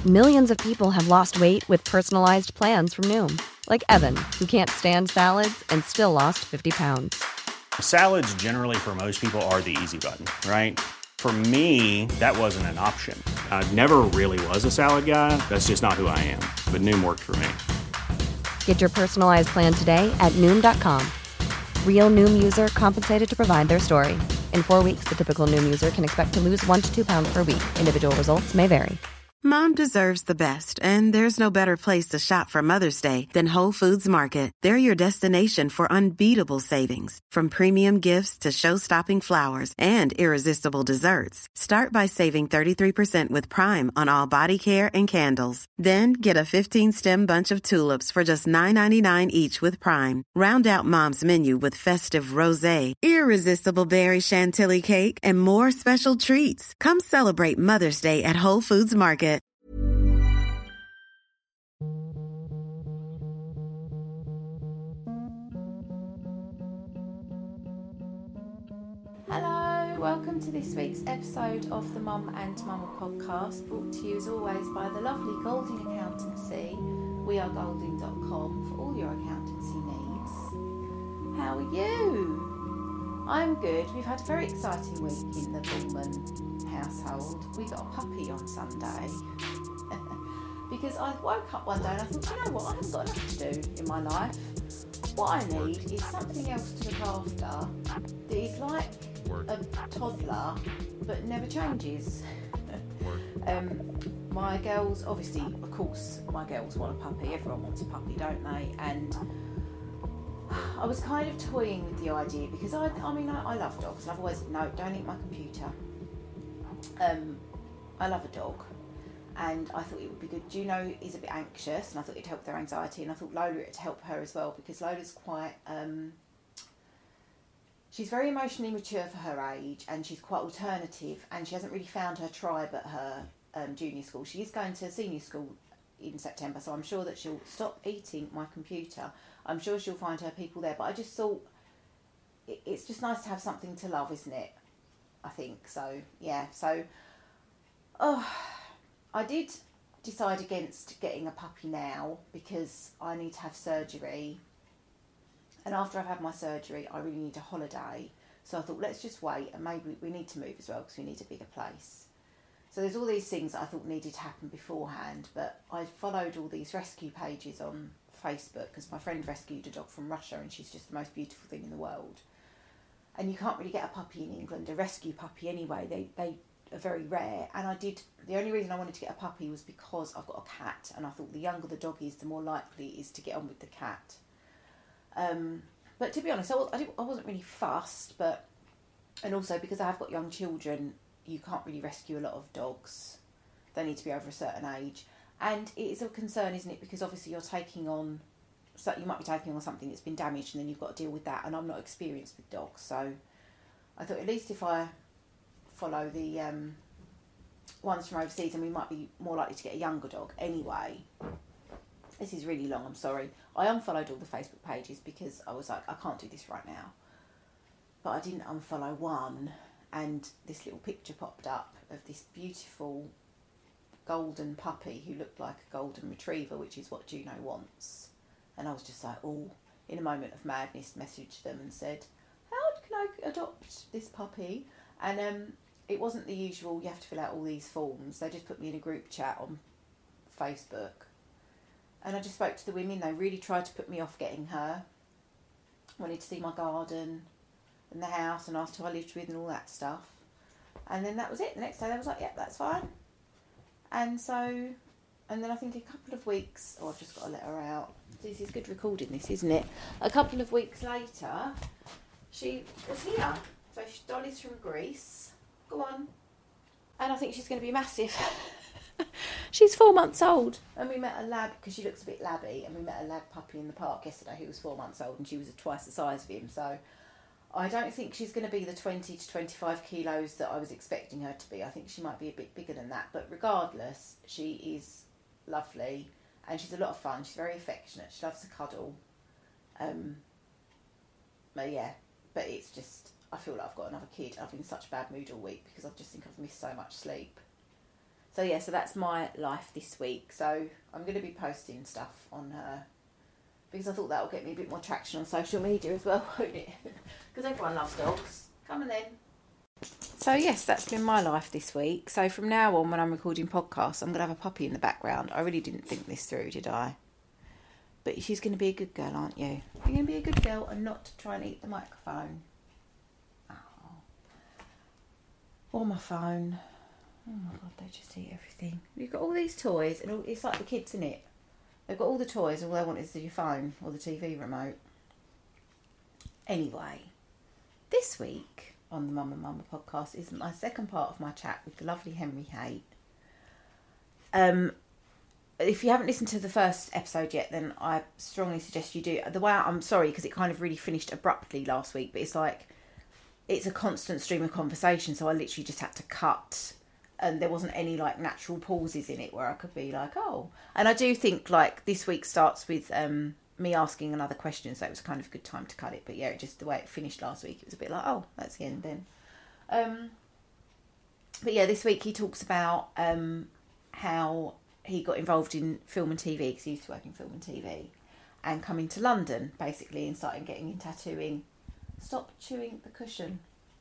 Millions of people have lost weight with personalized plans from Noom. Like Evan, who can't stand salads and still lost 50 pounds. Salads generally for most people are the easy button, right? For me, that wasn't an option. I never really was a salad guy. That's just not who I am. But Noom worked for me. Get your personalized plan today at Noom.com. Real Noom user compensated to provide their story. In 4 weeks, the typical Noom user can expect to lose 1 to 2 pounds per week. Individual results may vary. Mom deserves the best, and there's no better place to shop for Mother's Day than Whole Foods Market. They're your destination for unbeatable savings, from premium gifts to show-stopping flowers and irresistible desserts. Start by saving 33% with Prime on all body care and candles. Then get a 15-stem bunch of tulips for just $9.99 each with Prime. Round out Mom's menu with festive rosé, irresistible berry chantilly cake, and more special treats. Come celebrate Mother's Day at Whole Foods Market. Hello, welcome to this week's episode of the Mum and Mumble podcast, brought to you as always by the lovely Golding Accountancy. We are golding.com for all your accountancy needs. How are you? I'm good. We've had a very exciting week in the Bullman household. We got a puppy on Sunday. Because I woke up one day and I thought, you know what, I haven't got enough to do in my life. What I need is something else to look after that is like a toddler but never changes. My girls, obviously, of course, my girls want a puppy. Everyone wants a puppy, don't they? And I was kind of toying with the idea because I love dogs. And I've always, no, don't eat my computer. I love a dog. And I thought it would be good. Juno is a bit anxious, and I thought it'd help their anxiety, and I thought Lola it'd help her as well, because Lola's quite, she's very emotionally mature for her age, and she's quite alternative, and she hasn't really found her tribe at her junior school. She is going to senior school in September, so I'm sure that she'll stop eating my computer. I'm sure she'll find her people there, but I just thought it's just nice to have something to love, isn't it? I think so. Yeah. So, I did decide against getting a puppy now because I need to have surgery, and after I've had my surgery I really need a holiday, so I thought let's just wait, and maybe we need to move as well because we need a bigger place. So there's all these things that I thought needed to happen beforehand, but I followed all these rescue pages on Facebook because my friend rescued a dog from Russia and she's just the most beautiful thing in the world, and you can't really get a puppy in England, a rescue puppy anyway. They are very rare, and the only reason I wanted to get a puppy was because I've got a cat, and I thought the younger the dog is, the more likely it is to get on with the cat. But to be honest, I wasn't really fussed, and also because I have got young children, you can't really rescue a lot of dogs. They need to be over a certain age, and it is a concern, isn't it? Because obviously you might be taking on something that's been damaged, and then you've got to deal with that, and I'm not experienced with dogs, so I thought at least if I follow the ones from overseas, and we might be more likely to get a younger dog anyway. This is really long, I'm sorry. I unfollowed all the Facebook pages because I was like, I can't do this right now. But I didn't unfollow one, and this little picture popped up of this beautiful golden puppy who looked like a golden retriever, which is what Juno wants. And I was just like, in a moment of madness, messaged them and said, how can I adopt this puppy? And it wasn't the usual, you have to fill out all these forms. They just put me in a group chat on Facebook. And I just spoke to the women. They really tried to put me off getting her. Wanted to see my garden and the house and asked who I lived with and all that stuff. And then that was it. The next day they was like, yep, that's fine. And then I think a couple of weeks, I've just got to let her out. This is good recording, this, isn't it? A couple of weeks later, she was here. So Dolly's from Greece. Go on. And I think she's going to be massive. She's 4 months old. And we met a lab, because she looks a bit labby, and we met a lab puppy in the park yesterday who was 4 months old, and she was twice the size of him. So I don't think she's going to be the 20 to 25 kilos that I was expecting her to be. I think she might be a bit bigger than that. But regardless, she is lovely, and she's a lot of fun. She's very affectionate. She loves to cuddle. But it's just, I feel like I've got another kid. I've been in such a bad mood all week because I just think I've missed so much sleep. So yeah, so that's my life this week. So I'm going to be posting stuff on her because I thought that will get me a bit more traction on social media as well, won't it? Because everyone loves dogs. Come on then. So yes, that's been my life this week. So from now on, when I'm recording podcasts, I'm going to have a puppy in the background. I really didn't think this through, did I? But she's going to be a good girl, aren't you? You're going to be a good girl and not try and eat the microphone. Oh. Or my phone. Oh my God, they just eat everything. You've got all these toys, and it's like the kids, isn't it? They've got all the toys, and all they want is your phone or the TV remote. Anyway, this week on the Mama Mama podcast is my second part of my chat with the lovely Henry Haight. If you haven't listened to the first episode yet, then I strongly suggest you do. I'm sorry, because it kind of really finished abruptly last week, but it's like, it's a constant stream of conversation, so I literally just had to cut, and there wasn't any like natural pauses in it where I could be like, oh. And I do think like this week starts with me asking another question, so it was kind of a good time to cut it. But yeah, just the way it finished last week, it was a bit like, oh, that's the end then. But yeah, this week he talks about how he got involved in film and TV, because he used to work in film and TV, and coming to London basically and starting getting in tattooing. Stop chewing the cushion.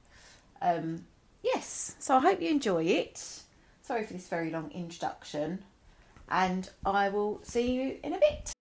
Yes, so I hope you enjoy it. Sorry for this very long introduction, and I will see you in a bit.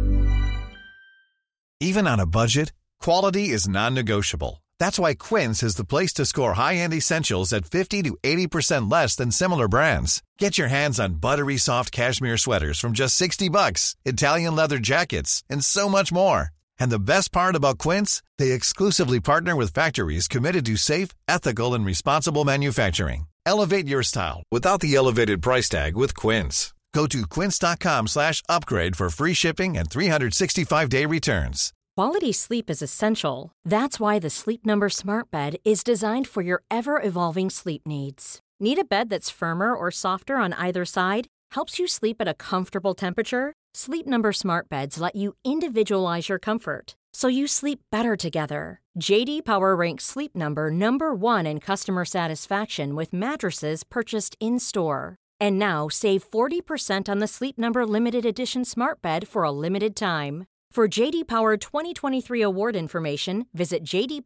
Even on a budget, quality is non-negotiable. That's why Quince is the place to score high-end essentials at 50 to 80% less than similar brands. Get your hands on buttery soft cashmere sweaters from just $60, Italian leather jackets, and so much more. And the best part about Quince, they exclusively partner with factories committed to safe, ethical, and responsible manufacturing. Elevate your style without the elevated price tag with Quince. Go to quince.com/upgrade for free shipping and 365-day returns. Quality sleep is essential. That's why the Sleep Number Smart Bed is designed for your ever-evolving sleep needs. Need a bed that's firmer or softer on either side? Helps you sleep at a comfortable temperature? Sleep Number Smart Beds let you individualize your comfort, so you sleep better together. J.D. Power ranks Sleep Number number 1 in customer satisfaction with mattresses purchased in-store. And now, save 40% on the Sleep Number Limited Edition Smart Bed for a limited time. For J.D. Power 2023 award information, visit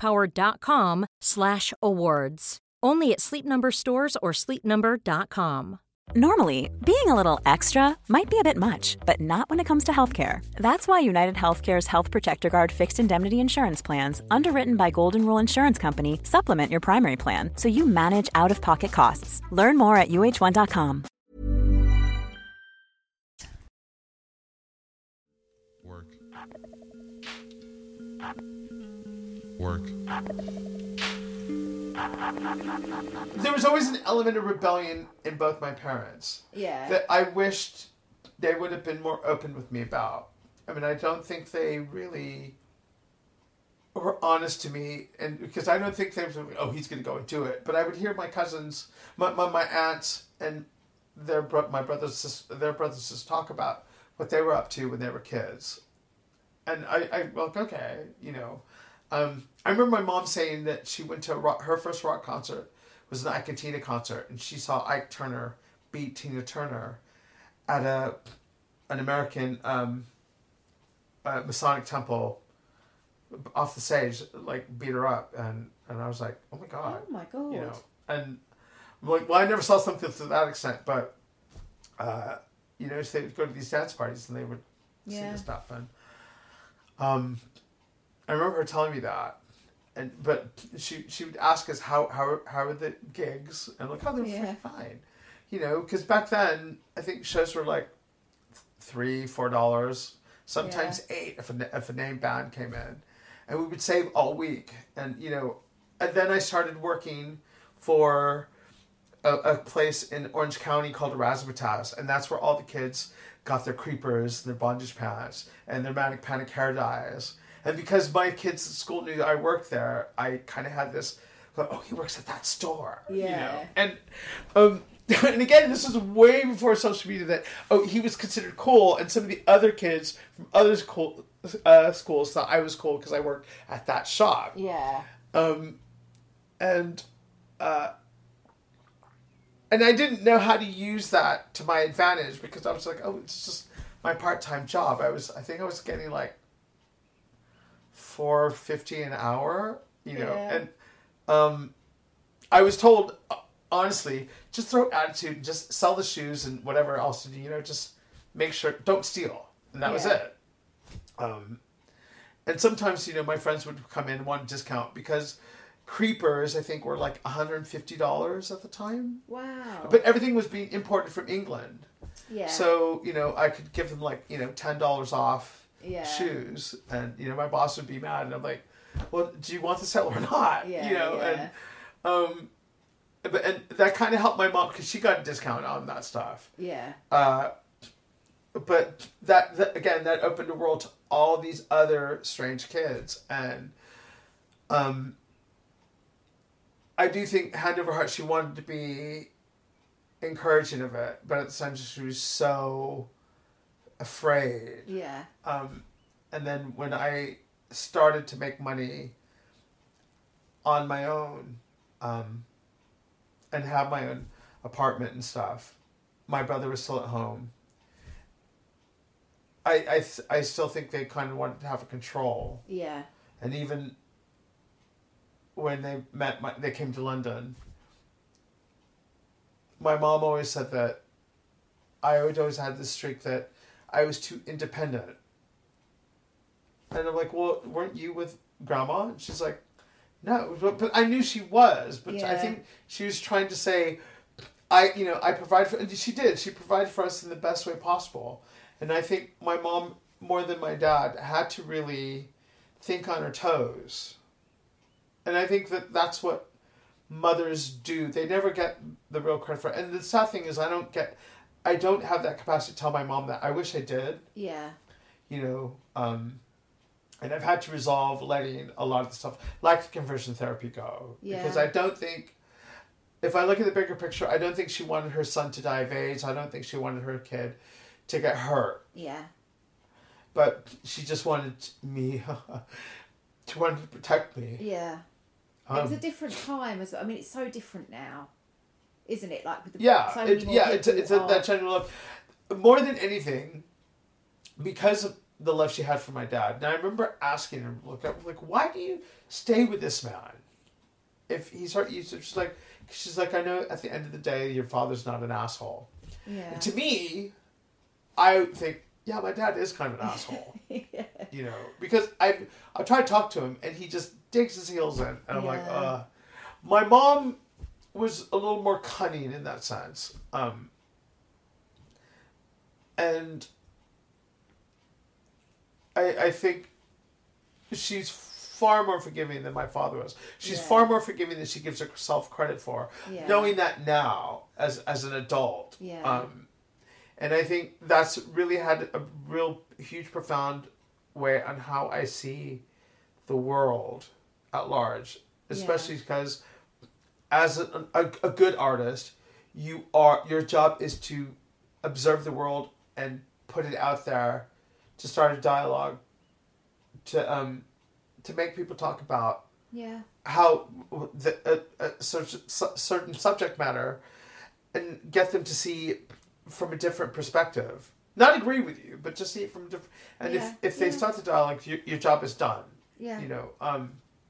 jdpower.com/awards. Only at Sleep Number stores or sleepnumber.com. Normally, being a little extra might be a bit much, but not when it comes to healthcare. That's why United Healthcare's Health Protector Guard fixed indemnity insurance plans, underwritten by Golden Rule Insurance Company, supplement your primary plan so you manage out-of-pocket costs. Learn more at uh1.com. Work. There was always an element of rebellion in both my parents. Yeah. That I wished they would have been more open with me about. I mean, I don't think they really were honest to me, and because I don't think they were, oh, he's going to go and do it. But I would hear my cousins, my aunts, and their brothers and sisters talk about what they were up to when they were kids. And I well, okay, you know. I remember my mom saying that she went to her first rock concert was an Ike and Tina concert, and she saw Ike Turner beat Tina Turner at an American Masonic temple off the stage, like beat her up, and I was like, oh my god, you know, and I'm like, well, I never saw something to that extent, but you know, so they would go to these dance parties and they would see this stuff, and I remember her telling me that, but she would ask us how are the gigs, and like, oh, they're fine, you know, because back then I think shows were like $3-4, sometimes $8 if a name band came in, and we would save all week, and you know, and then I started working for a place in Orange County called Razzmatazz, and that's where all the kids got their creepers, their bondage pants, and their manic panic hair dyes. And because my kids at school knew I worked there, I kind of had this, like, oh, he works at that store. Yeah. You know? And again, this was way before social media, that, oh, he was considered cool, and some of the other kids from other schools thought I was cool because I worked at that shop. Yeah. And I didn't know how to use that to my advantage because I was like, oh, it's just my part-time job. I think I was getting like $4.50 an hour, you know, and I was told, honestly, just throw attitude, just sell the shoes and whatever else, you know, just make sure, don't steal. And that was it. And sometimes, you know, my friends would come in and want a discount because creepers, I think, were like $150 at the time. Wow. But everything was being imported from England. Yeah. So, you know, I could give them like, you know, $10 off shoes. And, you know, my boss would be mad. And I'm like, well, do you want the sale or not? Yeah, you know, and that kind of helped my mom because she got a discount on that stuff. Yeah. But that again, that opened the world to all these other strange kids. And I do think hand over heart, she wanted to be encouraging of it, but at the same time she was so afraid. Yeah. And then when I started to make money on my own, and have my own apartment and stuff, my brother was still at home. I still think they kind of wanted to have a control. Yeah. And even when they came to London, my mom always said that I always had this streak that I was too independent. And I'm like, well, weren't you with Grandma? And she's like, no, but I knew she was. But I think she was trying to say, I provide for, and she did. She provided for us in the best way possible. And I think my mom, more than my dad, had to really think on her toes. And I think that that's what mothers do. They never get the real credit for it. And the sad thing is I don't have that capacity to tell my mom that. I wish I did. Yeah. You know, and I've had to resolve letting a lot of the stuff, like the conversion therapy, go. Yeah. Because I don't think, if I look at the bigger picture, I don't think she wanted her son to die of AIDS. I don't think she wanted her kid to get hurt. Yeah. But she just wanted me to protect me. Yeah. It was a different time as well. I mean, it's so different now, isn't it? Like with the it's that genuine love. More than anything, because of the love she had for my dad. And I remember asking her, why do you stay with this man? If he's hurt you, she's like, I know at the end of the day, your father's not an asshole. Yeah. And to me, I think, yeah, my dad is kind of an asshole. Yeah. You know, because I try to talk to him and he just digs his heels in. And I'm like, my mom was a little more cunning in that sense. And I think she's far more forgiving than my father was. She's far more forgiving than she gives herself credit for. Yeah. Knowing that now as an adult. Yeah. And I think that's really had a real huge, profound way on how I see the world at large. Especially because as a good artist, your job is to observe the world and put it out there, to start a dialogue, to make people talk about how certain subject matter, and get them to see from a different perspective. Not agree with you, but just see it from a different. And if they start the dialogue, your job is done. Yeah. You know.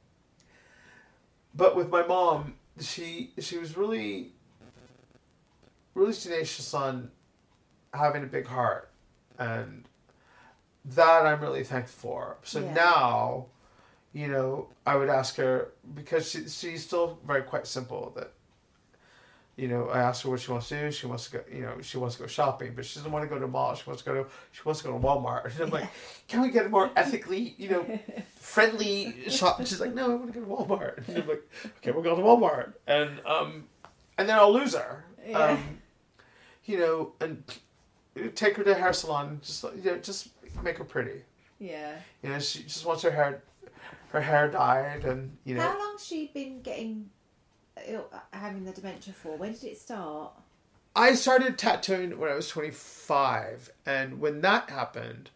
But with my mom, she was really, really tenacious on having a big heart, and that I'm really thankful for. So now, you know, I would ask her, because she's still quite simple, that, you know, I ask her what she wants to do. She wants to go, you know, she wants to go shopping, but she doesn't want to go to a mall. She wants to go to Walmart. And I'm like, can we get a more ethically, you know, friendly shop? And she's like, no, I want to go to Walmart. And I'm like, okay, we'll go to Walmart. And then I'll lose her. Yeah. You know, and take her to a hair salon. Just make her pretty. Yeah. You know, she just wants her hair dyed, and you know. How long's she been having the dementia for? When did it start? I started tattooing when I was 25, and when that happened,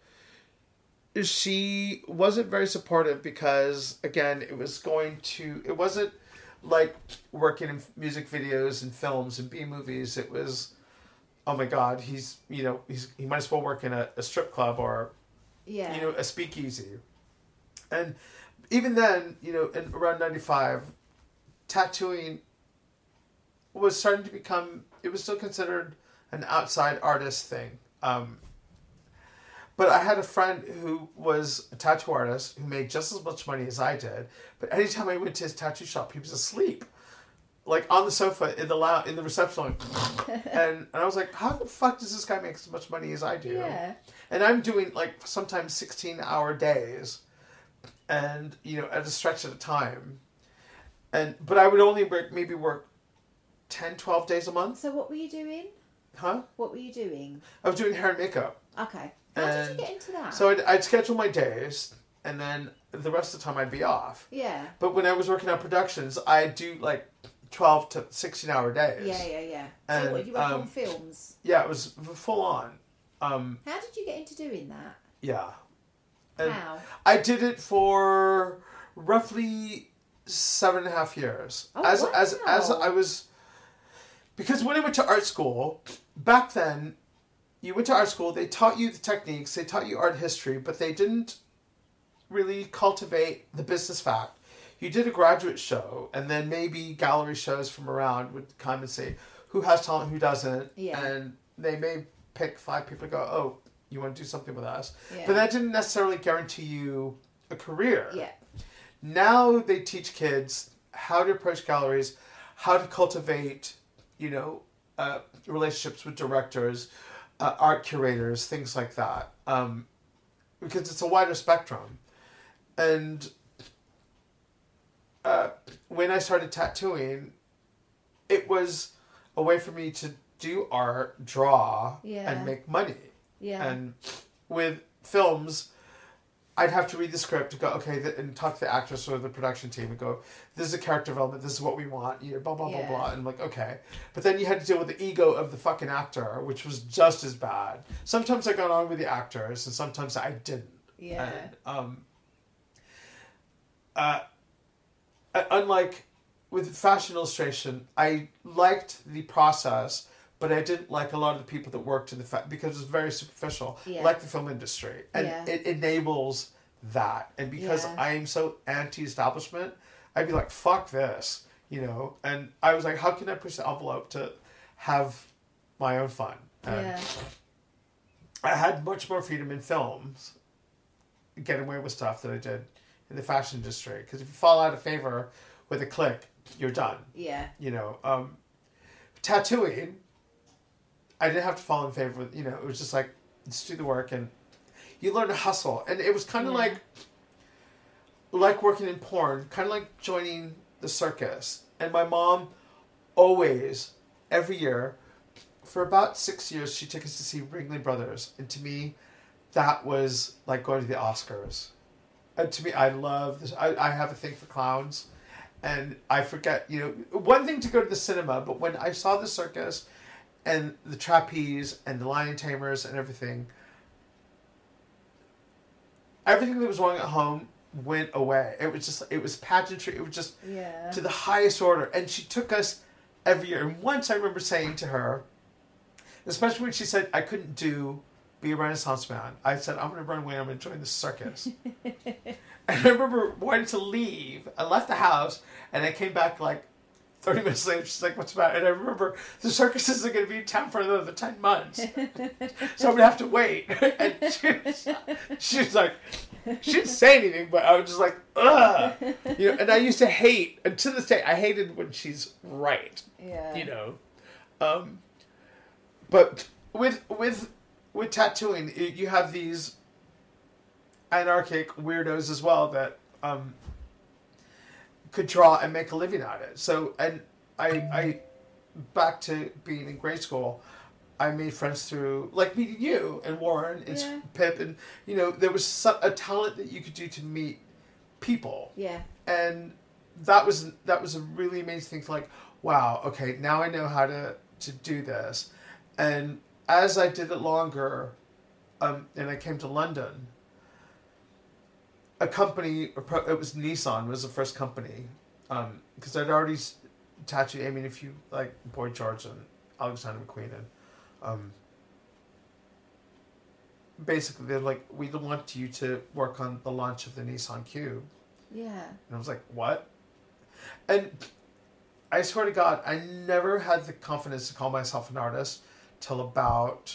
she wasn't very supportive because, again, it wasn't like working in music videos and films and B movies, it was, oh my God, he might as well work in a strip club or, a speakeasy. And even then, in around 95, tattooing was starting to become, it was still considered an outside artist thing. But I had a friend who was a tattoo artist who made just as much money as I did. But anytime I went to his tattoo shop, he was asleep, like on the sofa in the reception line. and I was like, how the fuck does this guy make as much money as I do? Yeah. And I'm doing like sometimes 16-hour days, and at a stretch at a time. But I would only work 10, 12 days a month. So what were you doing? Huh? What were you doing? I was doing hair and makeup. Okay. How did you get into that? So I'd schedule my days, and then the rest of the time I'd be off. Yeah. But when I was working on productions, I'd do like 12 to 16-hour days. Yeah. And, so what, you worked on films? Yeah, it was full on. How did you get into doing that? Yeah. And How? I did it for roughly 7.5 years. Oh, as wow. I was, because when I went to art school, back then, you went to art school, they taught you the techniques, they taught you art history, but they didn't really cultivate the business fact. You did a graduate show, and then maybe gallery shows from around would come and say, who has talent, who doesn't, and they may pick 5 people to go, oh, you want to do something with us. Yeah. But that didn't necessarily guarantee you a career. Yeah. Now they teach kids how to approach galleries, how to cultivate, relationships with directors, art curators, things like that. Because it's a wider spectrum. And when I started tattooing, it was a way for me to do art, draw, and make money. Yeah. And with films, I'd have to read the script to go, okay, and talk to the actress or the production team and go, this is a character development, this is what we want, blah, blah, blah, blah. And I'm like, okay. But then you had to deal with the ego of the fucking actor, which was just as bad. Sometimes I got on with the actors, and sometimes I didn't. Yeah. And, unlike with fashion illustration, I liked the process, but I didn't like a lot of the people that worked in the because it was very superficial, like the film industry. And it enables that. And because I am so anti-establishment, I'd be like, fuck this, And I was like, how can I push the envelope to have my own fun? And I had much more freedom in films, getting away with stuff than I did in the fashion industry. Because if you fall out of favor with a click, you're done. Yeah. Tattooing, I didn't have to fall in favor with, it was just like, just do the work and you learn to hustle. And it was kind of like working in porn, kind of like joining the circus. And my mom always, every year, for about 6 years, she took us to see Ringling Brothers. And to me, that was like going to the Oscars. And to me, I love this. I have a thing for clowns. And I forget, one thing to go to the cinema, but when I saw the circus and the trapeze and the lion tamers and everything that was wrong at home went away. It was pageantry. It was just to the highest order. And she took us every year. And once I remember saying to her, especially when she said I couldn't be a Renaissance man, I said, I'm going to run away. I'm going to join the circus. And I remember wanting to leave. I left the house, and I came back like 30 minutes later. She's like, what's the matter? And I remember the circus isn't going to be in town for another 10 months. So I'm going to have to wait. And she was like, she didn't say anything, but I was just like, ugh. And I used to hate, and to this day, I hated when she's right. Yeah. But with tattooing, you have these anarchic weirdos as well that could draw and make a living at it. So, and I back to being in grade school, I made friends through like meeting you and Warren and Pip, and there was a talent that you could do to meet people. Yeah. And that was a really amazing thing. Like, wow, okay, now I know how to do this. And as I did it longer, and I came to London, a company, it was Nissan, was the first company, because I'd already tattooed. I mean, if you like Boy George and Alexander McQueen, and basically they're like, we want you to work on the launch of the Nissan Cube. Yeah. And I was like, what? And I swear to God, I never had the confidence to call myself an artist till about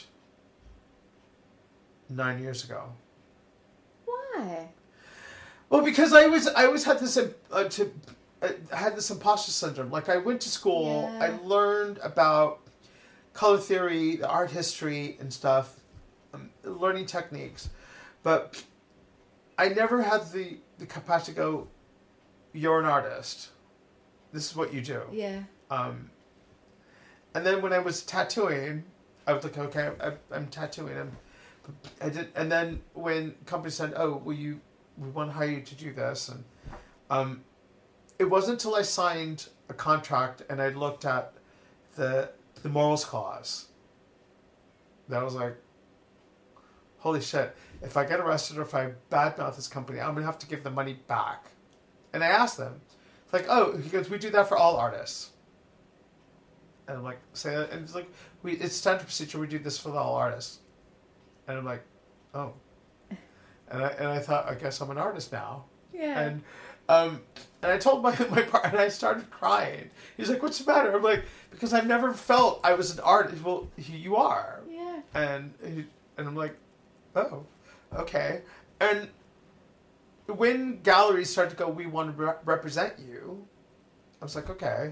9 years ago. Why? Well, because I always had this had this imposter syndrome. Like, I went to school, Yeah. I learned about color theory, the art history and stuff, learning techniques, but I never had the capacity to go, you're an artist. This is what you do. Yeah. And then when I was tattooing, I was like, okay, I'm tattooing. I did, and then when companies said, oh, we want to hire you to do this, and it wasn't until I signed a contract and I looked at the morals clause that I was like, holy shit, if I get arrested or if I badmouth this company, I'm going to have to give the money back. And I asked them, like, oh, he goes, we do that for all artists. And I'm like, say that, and it's like, it's standard procedure, we do this for all artists. And I'm like, oh. And I thought, I guess I'm an artist now. Yeah. And I told my partner, and I started crying. He's like, what's the matter? I'm like, because I've never felt I was an artist. Well, you are. Yeah. And I'm like, oh, okay. And when galleries started to go, we want to represent you, I was like, okay,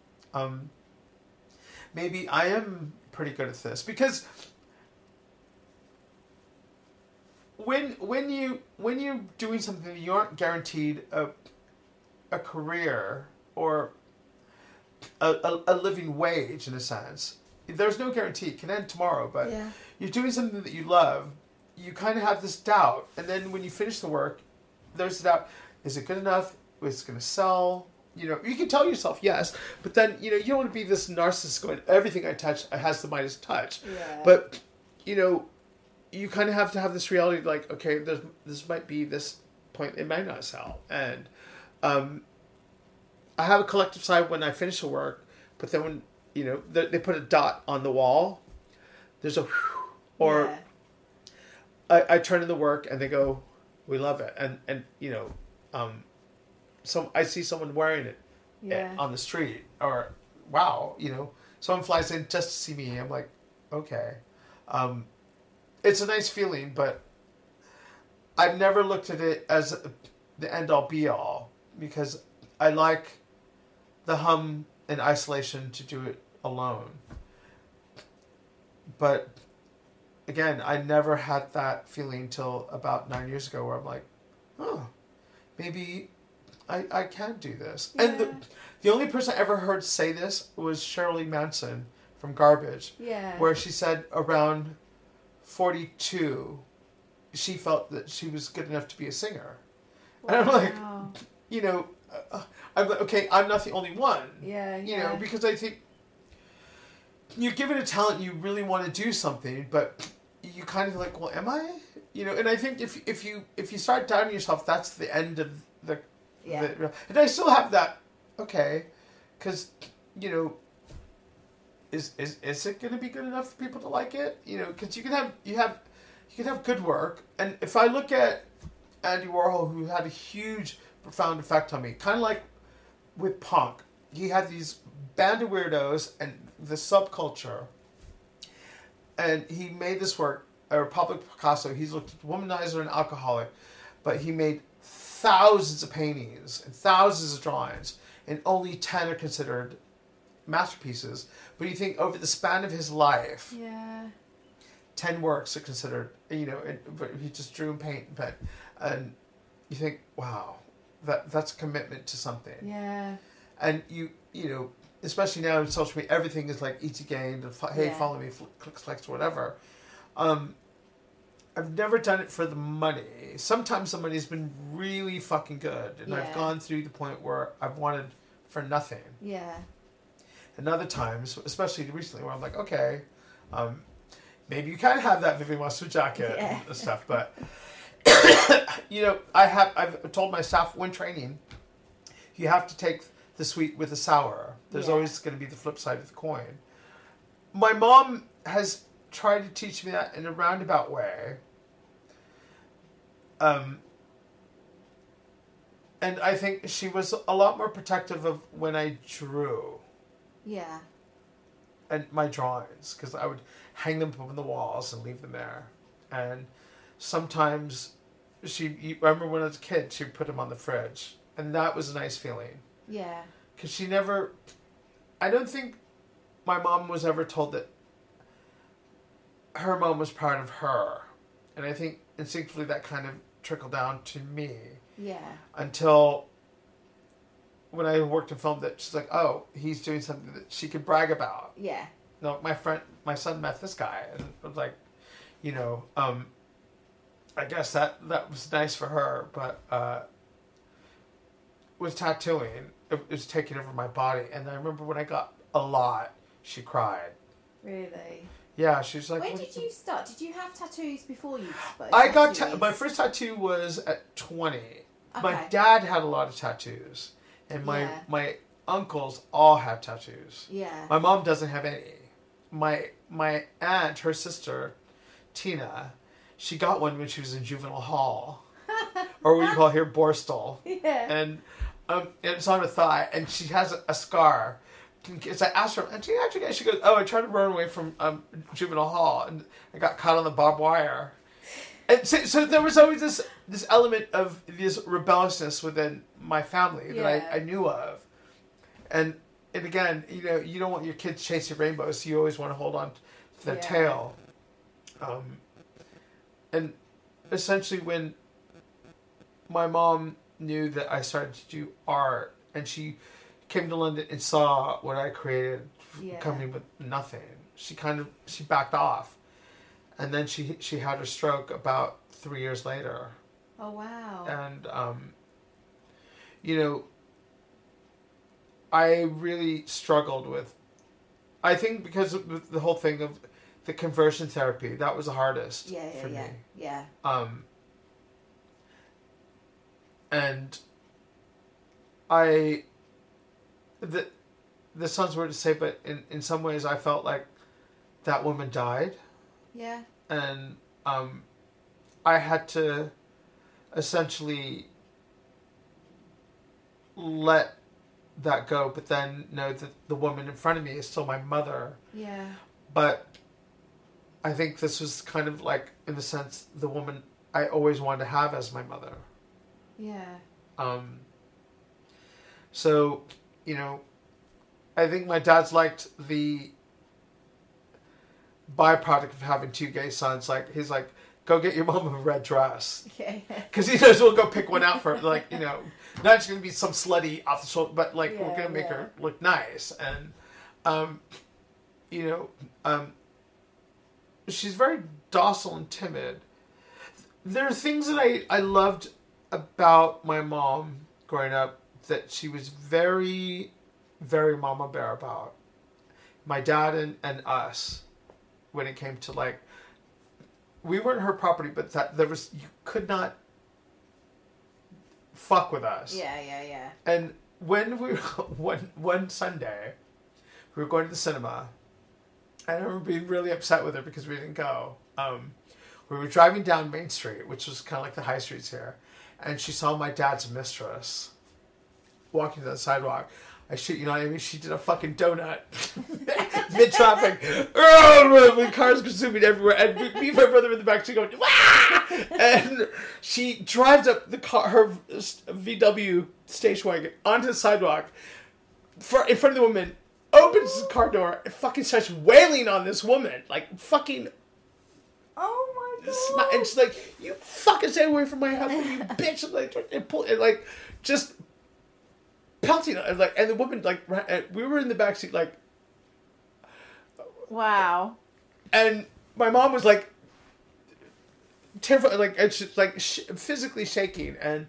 maybe I am pretty good at this, because when you're doing something that you aren't guaranteed a career or a living wage, in a sense, there's no guarantee. It can end tomorrow, but Yeah. you're doing something that you love, you kind of have this doubt, and then when you finish the work, there's the doubt: is it good enough? Is it going to sell? You know, you can tell yourself yes, but then you don't want to be this narcissist going, everything I touch has the Midas touch. Yeah. But you kind of have to have this reality, like, okay, this might be this point, it might not sell, and I have a collective side when I finish the work, but then when they put a dot on the wall, there's a whew, or I turn in the work and they go, we love it, and so I see someone wearing it on the street, or wow, someone flies in just to see me. I'm like, okay, it's a nice feeling, but I've never looked at it as the end all be all, because I like the hum and isolation to do it alone. But again, I never had that feeling till about 9 years ago, where I'm like, oh, maybe I can do this. Yeah. And the only person I ever heard say this was Shirley Manson from Garbage. Yeah. Where she said around 42, she felt that she was good enough to be a singer. Wow. And I'm like, I'm like, okay, I'm not the only one. Yeah. Because I think you're given a talent, you really want to do something, but you kind of like, well, am I? And I think if you start doubting yourself, that's the end of the. Yeah. And I still have that. Okay, because is it going to be good enough for people to like it? Because you can have good work, and if I look at Andy Warhol, who had a huge, profound effect on me, kind of like with punk, he had these band of weirdos and the subculture, and he made this work. Pablo Picasso, he's looked at womanizer and alcoholic, but he made thousands of paintings and thousands of drawings, and only 10 are considered masterpieces. But you think over the span of his life, 10 works are considered, but he just drew and paint, and you think, wow, that's a commitment to something. Yeah. And you especially now in social media, everything is like easy gain, hey, follow me, clicks, whatever. I've never done it for the money. Sometimes the money's been really fucking good, and I've gone through the point where I've wanted for nothing. Yeah. And other times, especially recently, where I'm like, okay, maybe you can have that Vivienne Westwood jacket and stuff, but I've told my staff when training, you have to take the sweet with the sour. There's Yeah. always going to be the flip side of the coin. My mom has tried to teach me that in a roundabout way. And I think she was a lot more protective of when I drew Yeah. and my drawings, because I would hang them up on the walls and leave them there. And sometimes I remember when I was a kid, she'd put them on the fridge. And that was a nice feeling. Yeah. Because I don't think my mom was ever told that her mom was proud of her. And I think instinctively that kind of trickled down to me. Yeah. Until when I worked in film, that she's like, oh, he's doing something that she could brag about. Yeah. No, my son met this guy. And I was like, I guess that was nice for her. But with tattooing, it was taking over my body. And I remember when I got a lot, she cried. Really? Yeah, she was like... When did you start? Did you have tattoos before you spoke? I got... my first tattoo was at 20. Okay. My dad had a lot of tattoos. And my uncles all had tattoos. Yeah. My mom doesn't have any. My aunt, her sister, Tina, she got one when she was in juvenile hall. Or what you call here, Borstal. Yeah. And it's on her thigh. And she has a scar. Because I asked her, and she goes, oh, I tried to run away from juvenile hall, and I got caught on the barbed wire. And so there was always this element of this rebelliousness within my family that I knew of. And again, you don't want your kids chasing rainbows, so you always want to hold on to their tail. And essentially when my mom knew that I started to do art, and she came to London and saw what I created, a company with nothing, she backed off. And then she had her stroke about 3 years later. Oh, wow. And, I really struggled with, I think because of the whole thing of the conversion therapy, that was the hardest for me. Yeah. And this sounds weird to say, but in some ways I felt like that woman died. Yeah. And I had to essentially let that go, but then know that the woman in front of me is still my mother. Yeah. But I think this was kind of like, in the sense, the woman I always wanted to have as my mother. Yeah. So, I think my dad's liked the byproduct of having two gay sons. Like, he's like, go get your mom a red dress. Yeah. Because he knows we'll go pick one out for, like, not just going to be some slutty off the shoulder, but, like, we're going to make her look nice. And, she's very docile and timid. There are things that I loved about my mom growing up that she was very, very mama bear about. My dad and us, when it came to, like, we weren't her property, but you could not fuck with us. Yeah. And when one Sunday, we were going to the cinema, and I remember being really upset with her because we didn't go. We were driving down Main Street, which was kind of like the high streets here, and she saw my dad's mistress walking down the sidewalk. I shit you not, Amy, she did a fucking donut mid-traffic. With cars consuming everywhere. And me and my brother in the back, she going, wah! And she drives up her VW station wagon onto the sidewalk in front of the woman, opens the car door, and fucking starts wailing on this woman. Like, fucking... Oh my God. And she's like, you fucking stay away from my husband, you bitch. And like, just... pelting, and the woman, like, we were in the backseat, like, wow. And my mom was like terrified, like, and she's like physically shaking, and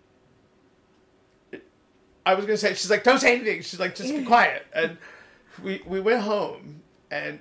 I was gonna say, she's like, don't say anything. She's like, just be quiet. And we went home, and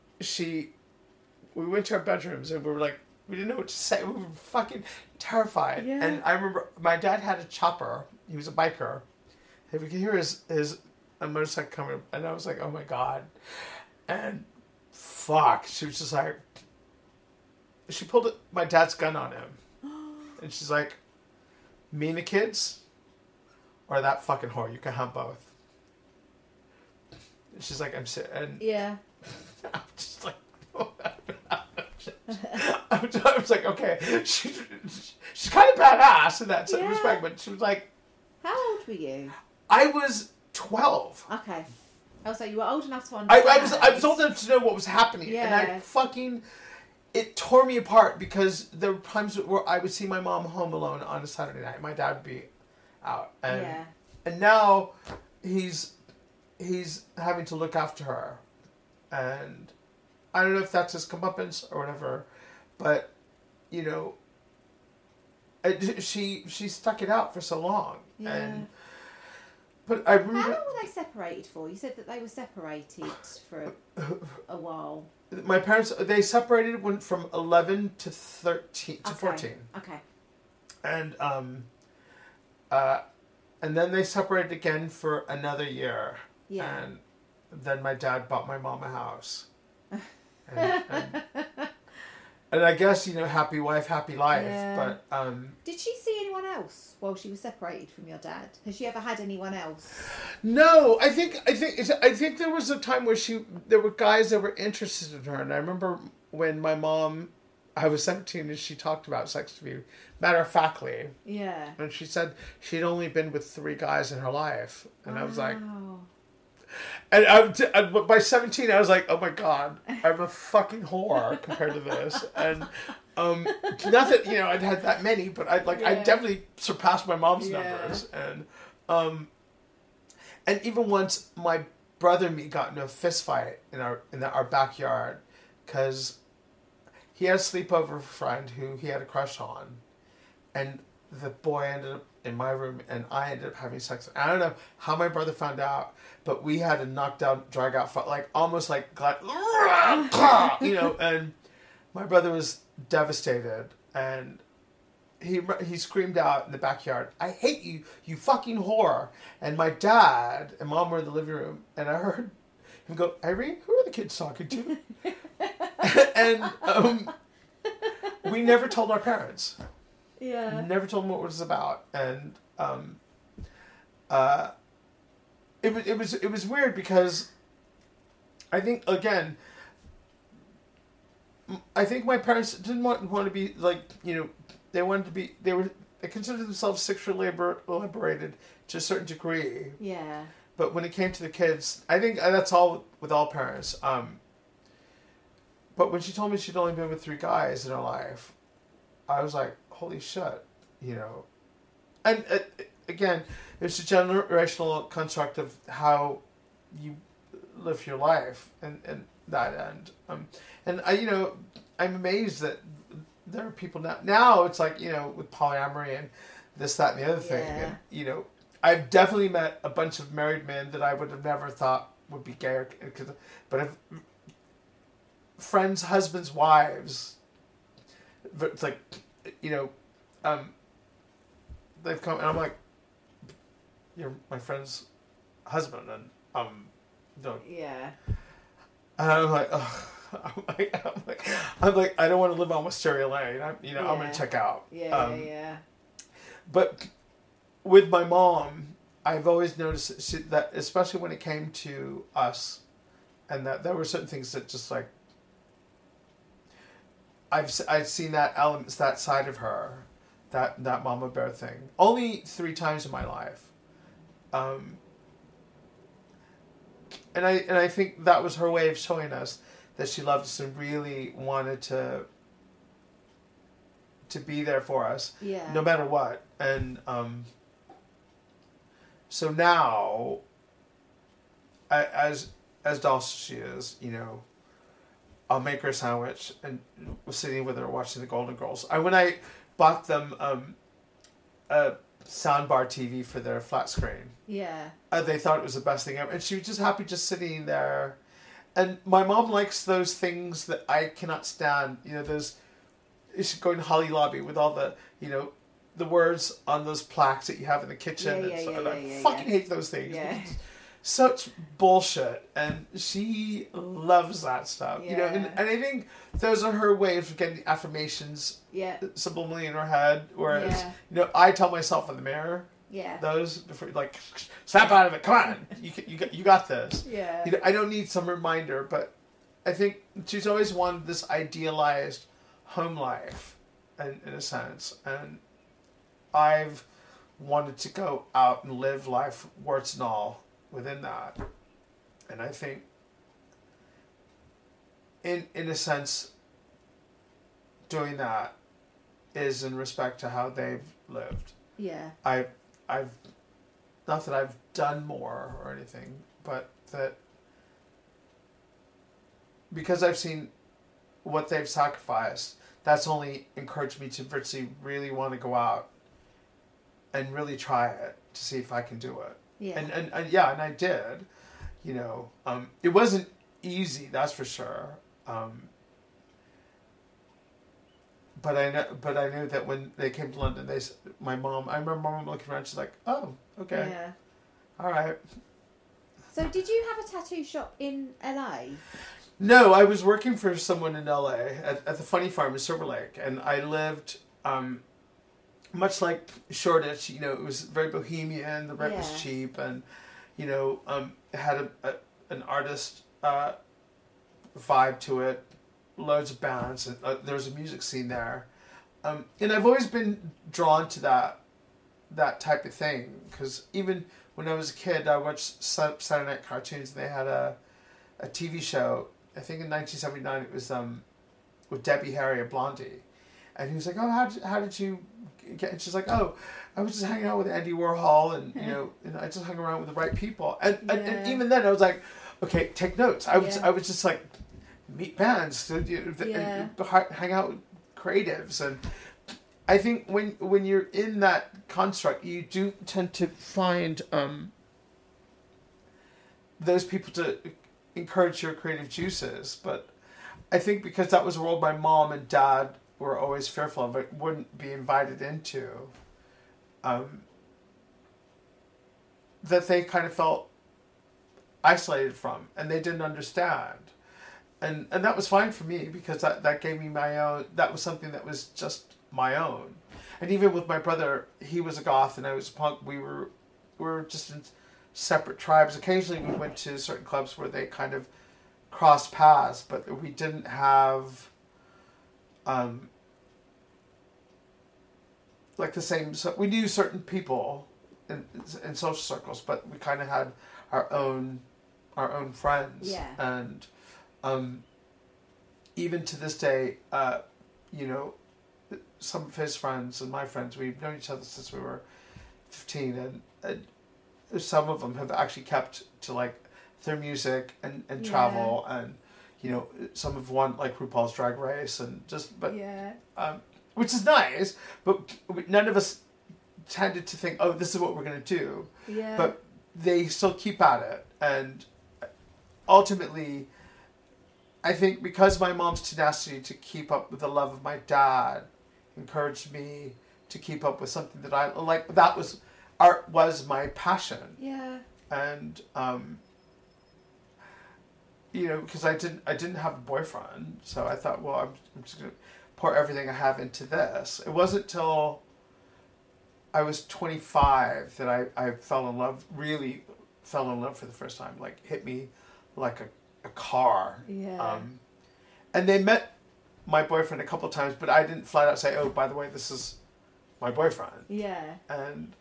we went to our bedrooms, and we were like, we didn't know what to say. We were fucking terrified. Yeah. And I remember my dad had a chopper. He was a biker. If you can hear a motorcycle coming, and I was like, oh my God. And fuck, she was just like, she pulled my dad's gun on him. And she's like, me and the kids, or that fucking whore, you can have both. And she's like, I'm and Yeah. I'm just like, I was like, okay, she's kind of badass in that respect, but she was like, how old were you? I was 12. Okay. Oh, so you were old enough to understand. I was old enough to know what was happening, Yeah. and it tore me apart because there were times where I would see my mom home alone on a Saturday night. My dad would be out, and now he's having to look after her, and I don't know if that's his comeuppance or whatever, but you know, she stuck it out for so long, but I remember. How long were they separated for? You said that they were separated for a while. My parents, they separated when from 11 to 13 to 14. Okay. And then they separated again for another year. Yeah. And then my dad bought my mom a house. And I guess, you know, happy wife, happy life. Yeah. But did she see anyone else while she was separated from your dad? Has she ever had anyone else? no, I think there was a time where there were guys that were interested in her, and I remember when my mom, I was 17, and she talked about sex to me, matter of factly. Yeah. And she said she'd only been with 3 guys in her life, and I was like. And by 17, I was like, oh my God, I'm a fucking whore compared to this. And not that, you know, I'd had that many, but I definitely surpassed my mom's numbers. And even once my brother and me got into a fist fight in our backyard because he had a sleepover friend who he had a crush on. And the boy ended up in my room, and I ended up having sex. I don't know how my brother found out, but we had a knockdown, drag out fight, like almost like, you know. And my brother was devastated, and he screamed out in the backyard, "I hate you, you fucking whore!" And my dad and mom were in the living room, and I heard him go, "Irene, who are the kids talking to?" And we never told our parents. Yeah. Never told them what it was about, and it was weird because I think again, I think my parents didn't want to be like, you know, they considered themselves sexually liberated to a certain degree. Yeah. But when it came to the kids, I think that's all with all parents. But when she told me she'd only been with 3 guys in her life, I was like, holy shit, you know. And again, it's a generational construct of how you live your life and that end. And I, you know, I'm amazed that there are people now. Now it's like, you know, with polyamory and this, that, and the other thing. Yeah. And, you know, I've definitely met a bunch of married men that I would have never thought would be gay. But if friends, husbands, wives, it's like, you know, they've come and I'm like, you're my friend's husband, and don't. Yeah. And I'm like, ugh. I'm like, I don't want to live on Wisteria Lane. I'm gonna check out. Yeah. But with my mom, I've always noticed that, especially when it came to us, and that there were certain things that just like I've seen that elements, that side of her, that mama bear thing, only 3 times in my life, and I think that was her way of showing us that she loved us and really wanted to be there for us, no matter what. And so now, as docile as she is, you know, I'll make her a sandwich and we're sitting with her watching the Golden Girls. When I bought them a soundbar TV for their flat screen, they thought it was the best thing ever, and she was just happy just sitting there. And my mom likes those things that I cannot stand. You know, those going to Holly Lobby with all the, you know, the words on those plaques that you have in the kitchen. I fucking hate those things. Yeah. Such bullshit, and she loves that stuff. You know, and I think those are her way of getting the affirmations subliminally in her head. Whereas, you know, I tell myself in the mirror, those before, like, snap out of it. Come on, you got this. Yeah. You know, I don't need some reminder, but I think she's always wanted this idealized home life, in a sense, and I've wanted to go out and live life, warts and all, within that. And I think in a sense doing that is in respect to how they've lived. Yeah. I've not that I've done more or anything, but that because I've seen what they've sacrificed, that's only encouraged me to virtually really want to go out and really try it to see if I can do it. Yeah. And I did, you know, it wasn't easy, that's for sure. But I knew that when they came to London, I remember my mom looking around, she's like, oh, okay. Yeah. All right. So did you have a tattoo shop in LA? No, I was working for someone in LA at the Funny Farm in Silver Lake, and I lived, much like Shoreditch, you know, it was very bohemian, the rent was cheap, and, you know, it had an artist vibe to it, loads of bands, and there was a music scene there. And I've always been drawn to that type of thing, because even when I was a kid, I watched Saturday Night Cartoons, and they had a TV show, I think in 1979, it was with Debbie Harry of Blondie. And he was like, oh, how did you get... And she's like, oh, I was just hanging out with Andy Warhol, and, you know, and I just hung around with the right people. And even then, I was like, okay, take notes. I was just like, meet bands, and hang out with creatives. And I think when you're in that construct, you do tend to find those people to encourage your creative juices. But I think because that was a world my mom and dad were always fearful of, it wouldn't be invited into, that they kind of felt isolated from, and they didn't understand. And that was fine for me, because that gave me my own, that was something that was just my own. And even with my brother, he was a goth and I was a punk, we were just in separate tribes. Occasionally we went to certain clubs where they kind of crossed paths, but we didn't have like the same, so we knew certain people in social circles, but we kind of had our own friends. Yeah. And even to this day, you know, some of his friends and my friends, we've known each other since we were 15, and some of them have actually kept to like their music and travel, and, you know, some have won like RuPaul's Drag Race, and just, but which is nice, but none of us tended to think, oh, this is what we're going to do. Yeah. But they still keep at it, and ultimately, I think because my mom's tenacity to keep up with the love of my dad encouraged me to keep up with something that I like. That was, art was my passion. Yeah. And you know, because I didn't have a boyfriend, so I thought, well, I'm just gonna pour everything I have into this. It wasn't till I was 25 that I fell in love, really fell in love for the first time. Like, hit me like a car. Yeah. And they met my boyfriend a couple of times, but I didn't flat out say, oh, by the way, this is my boyfriend. Yeah. And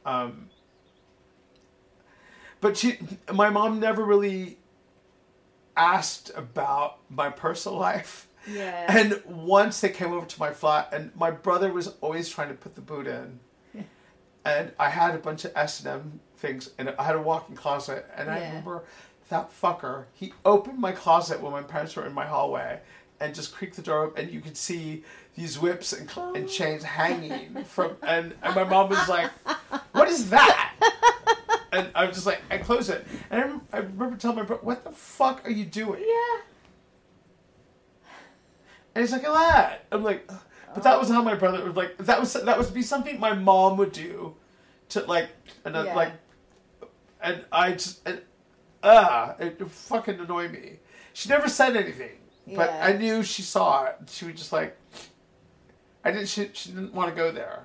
but my mom never really asked about my personal life. Yeah. And once they came over to my flat, and my brother was always trying to put the boot in, and I had a bunch of S&M things, and I had a walk-in closet, and I remember that fucker, he opened my closet when my parents were in my hallway, and just creaked the door up, and you could see these whips and chains hanging from, and my mom was like, what is that? And I was just like, I closed it. And I remember telling my brother, what the fuck are you doing? Yeah. And he's like, that. I'm like, But that was how my brother would like. That would be something my mom would do, to like, and like, and I just, it fucking annoyed me. She never said anything, but I knew she saw it. She would just like, she didn't want to go there.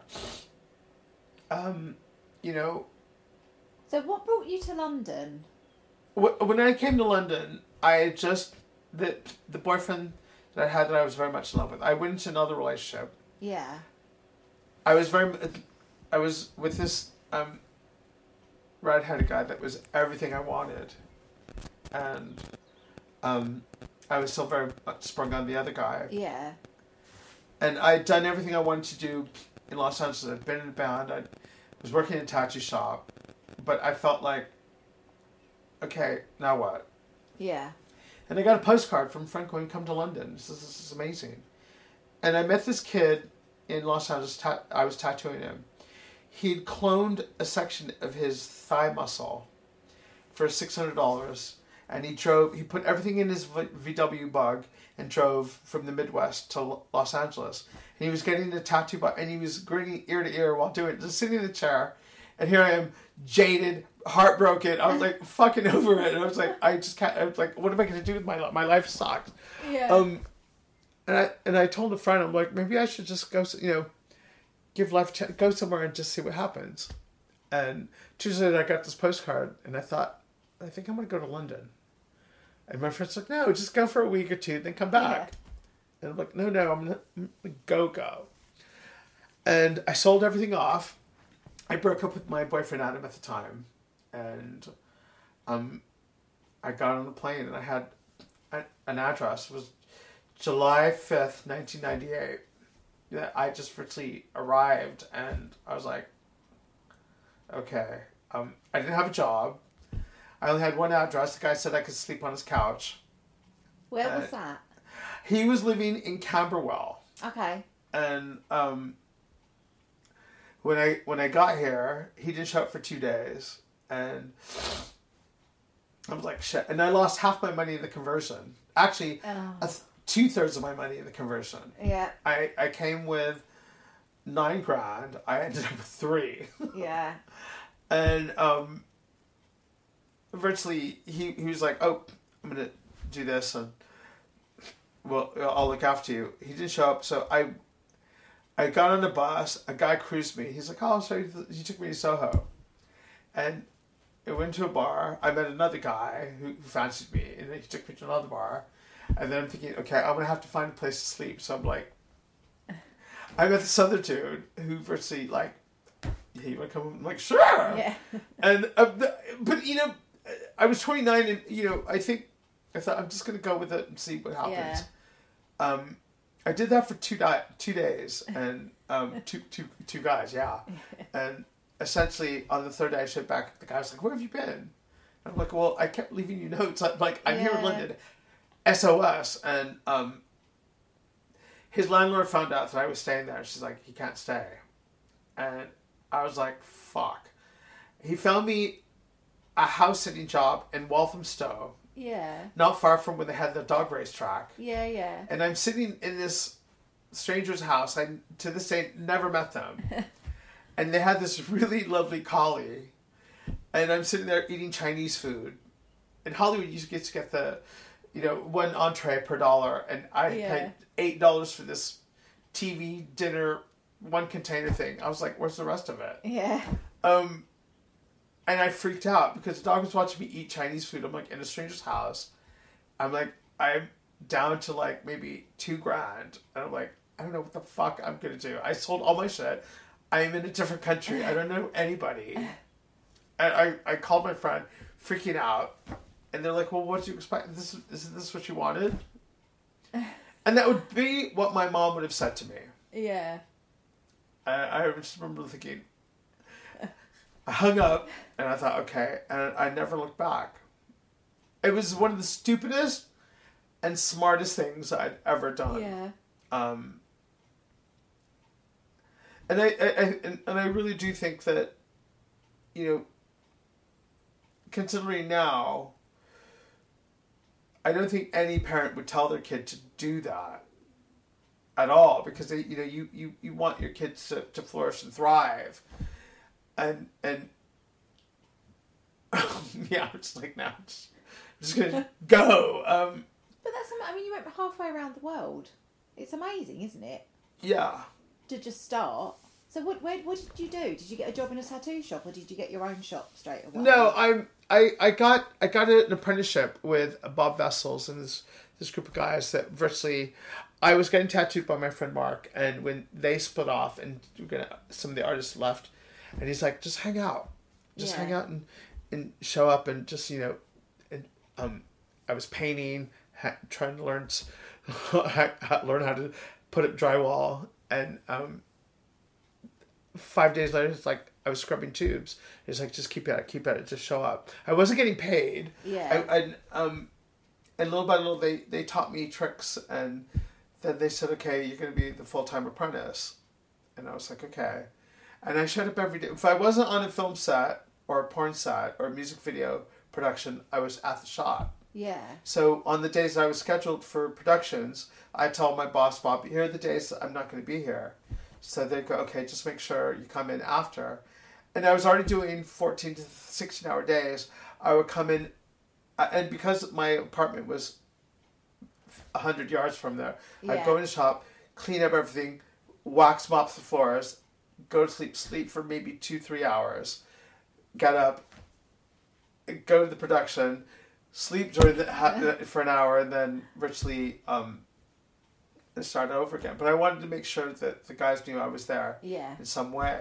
You know. So what brought you to London? When I came to London, I had just the boyfriend that I had that I was very much in love with. I went into another relationship. Yeah. I was with this red-headed guy that was everything I wanted, and I was still very much sprung on the other guy. Yeah. And I'd done everything I wanted to do in Los Angeles. I'd been in a band. I was working in a tattoo shop, but I felt like, okay, now what? Yeah. And I got a postcard from a friend going, come to London. This is amazing. And I met this kid in Los Angeles. I was tattooing him. He'd cloned a section of his thigh muscle for $600. And he put everything in his VW Bug and drove from the Midwest to Los Angeles. And he was getting the tattoo, and he was grinning ear to ear while doing it, just sitting in the chair. And here I am, jaded, heartbroken. I was like fucking over it. And I was like, I just can't. I was like, what am I going to do with my life? Sucks. Yeah. And I told a friend, I'm like, maybe I should just go, give life go somewhere and just see what happens. And Tuesday I got this postcard, and I thought, I think I'm going to go to London. And my friend's like, no, just go for a week or two, then come back. Yeah. And I'm like, no, I'm going to go. And I sold everything off. I broke up with my boyfriend Adam at the time, and I got on a plane, and I had an address. It was July 5th, 1998. That I just virtually arrived, and I was like, okay. I didn't have a job. I only had one address. The guy said I could sleep on his couch. Where was that? He was living in Camberwell. Okay. And when I got here, he didn't show up for 2 days, and I was like, shit. And I lost half my money in the conversion. Actually, 2/3 of my money in the conversion. Yeah. I came with $9,000. I ended up with 3. Yeah. And virtually he was like, oh, I'm gonna do this, and well, I'll look after you. He didn't show up, so I got on the bus. A guy cruised me. He's like, oh, so he took me to Soho, and I went to a bar. I met another guy who fancied me, and then he took me to another bar. And then I'm thinking, okay, I'm gonna have to find a place to sleep. So I'm like, I met this other dude who virtually like, hey, you wanna come? I'm like, sure. Yeah. And but I was 29, and I thought I'm just gonna go with it and see what happens. Yeah. I did that for 2 days, and two guys, yeah. And essentially on the third day I showed back. The guy was like, "Where have you been?" And I'm like, "Well, I kept leaving you notes. I'm here in London, SOS." And his landlord found out that I was staying there. She's like, "He can't stay," and I was like, "Fuck." He found me a house sitting job in Walthamstow. Yeah. Not far from where they had the dog race track. Yeah, yeah. And I'm sitting in this stranger's house. I, to this day, never met them. And they had this really lovely collie. And I'm sitting there eating Chinese food. In Hollywood, you get to get the, one entree per $1. And I paid $8 for this TV dinner, one container thing. I was like, where's the rest of it? Yeah. And I freaked out because the dog was watching me eat Chinese food. I'm like in a stranger's house. I'm down to like maybe $2,000. And I'm like, I don't know what the fuck I'm going to do. I sold all my shit. I'm in a different country. I don't know anybody. And I called my friend freaking out. And they're like, well, what do you expect? Is this what you wanted? And that would be what my mom would have said to me. Yeah. I just remember thinking, I hung up, and I thought, okay, and I never looked back. It was one of the stupidest and smartest things I'd ever done. Yeah. And I really do think that, considering now, I don't think any parent would tell their kid to do that. at all, because they, you want your kids to flourish and thrive, and yeah, I'm just like, now I'm just gonna go. But that's, I mean, you went halfway around the world. It's amazing, isn't it? Yeah. To just start. So what did you do? Did you get a job in a tattoo shop, or did you get your own shop straight away? No, I got an apprenticeship with Bob Vessels and this group of guys that virtually, I was getting tattooed by my friend Mark, and when they split off and some of the artists left, and he's like, just hang out, hang out and show up, and just I was painting, trying to learn how to put up drywall, and 5 days later, it's like I was scrubbing tubes. It's like, just keep at it, just show up. I wasn't getting paid. Yeah. And little by little, they taught me tricks, and then they said, okay, you're going to be the full-time apprentice. And I was like, okay. And I showed up every day. If I wasn't on a film set or a porn set or a music video production, I was at the shop. Yeah. So on the days I was scheduled for productions, I told my boss, Bob, here are the days I'm not going to be here. So they'd go, okay, just make sure you come in after. And I was already doing 14 to 16-hour days. I would come in, and because my apartment was 100 yards from there, I'd go in the shop, clean up everything, wax, mop the floors, go to sleep for maybe 2-3 hours, get up, go to the production, sleep during for an hour, and then virtually start over again. But I wanted to make sure that the guys knew I was there in some way.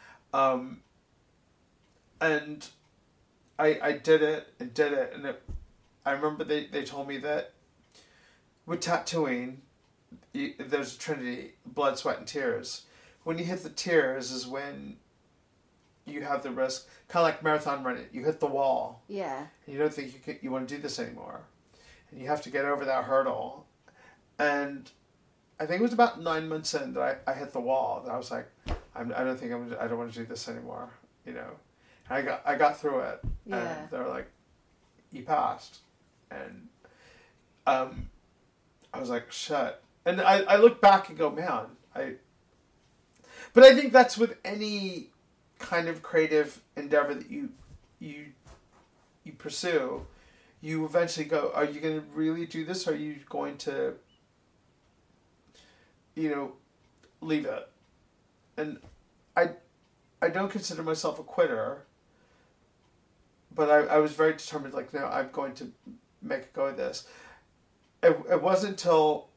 And I did it, and I remember they told me that with tattooing, there's a trinity: blood, sweat, and tears. When you hit the tears is when you have the risk, kind of like marathon running. You hit the wall. Yeah. And you don't think you want to do this anymore, and you have to get over that hurdle. And I think it was about 9 months in that I hit the wall. That I was like, I don't want to do this anymore. And I got through it. Yeah. And they were like, you passed. And I was like, shit. And I look back and go, man, but I think that's with any kind of creative endeavor that you pursue. You eventually go, are you going to really do this? Or are you going to, leave it? And I don't consider myself a quitter, but I was very determined, like, no, I'm going to make a go of this. It wasn't until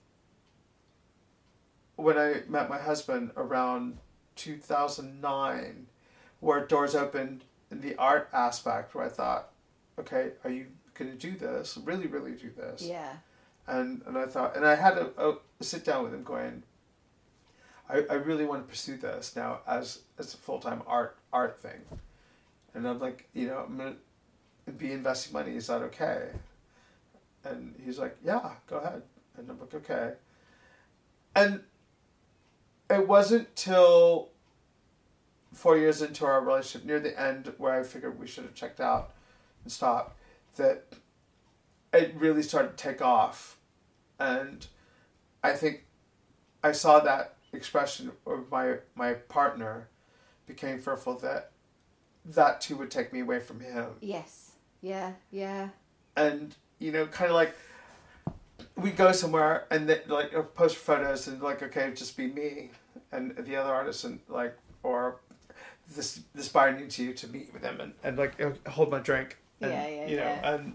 when I met my husband around 2009 where doors opened in the art aspect, where I thought, okay, are you going to do this? Really, really do this? Yeah. And I thought, and I had a sit down with him going, I really want to pursue this now as a full-time art thing. And I'm like, I'm going to be investing money. Is that okay? And he's like, yeah, go ahead. And I'm like, okay. And it wasn't till 4 years into our relationship, near the end, where I figured we should have checked out and stopped, that it really started to take off. And I think I saw that expression of my partner became fearful that too would take me away from him. Yes. Yeah. Yeah. And, kind of like, we go somewhere and they, like, post photos and like, okay, just be me and the other artists, and like, or this buyer needs you to meet with them and like hold my drink. And, and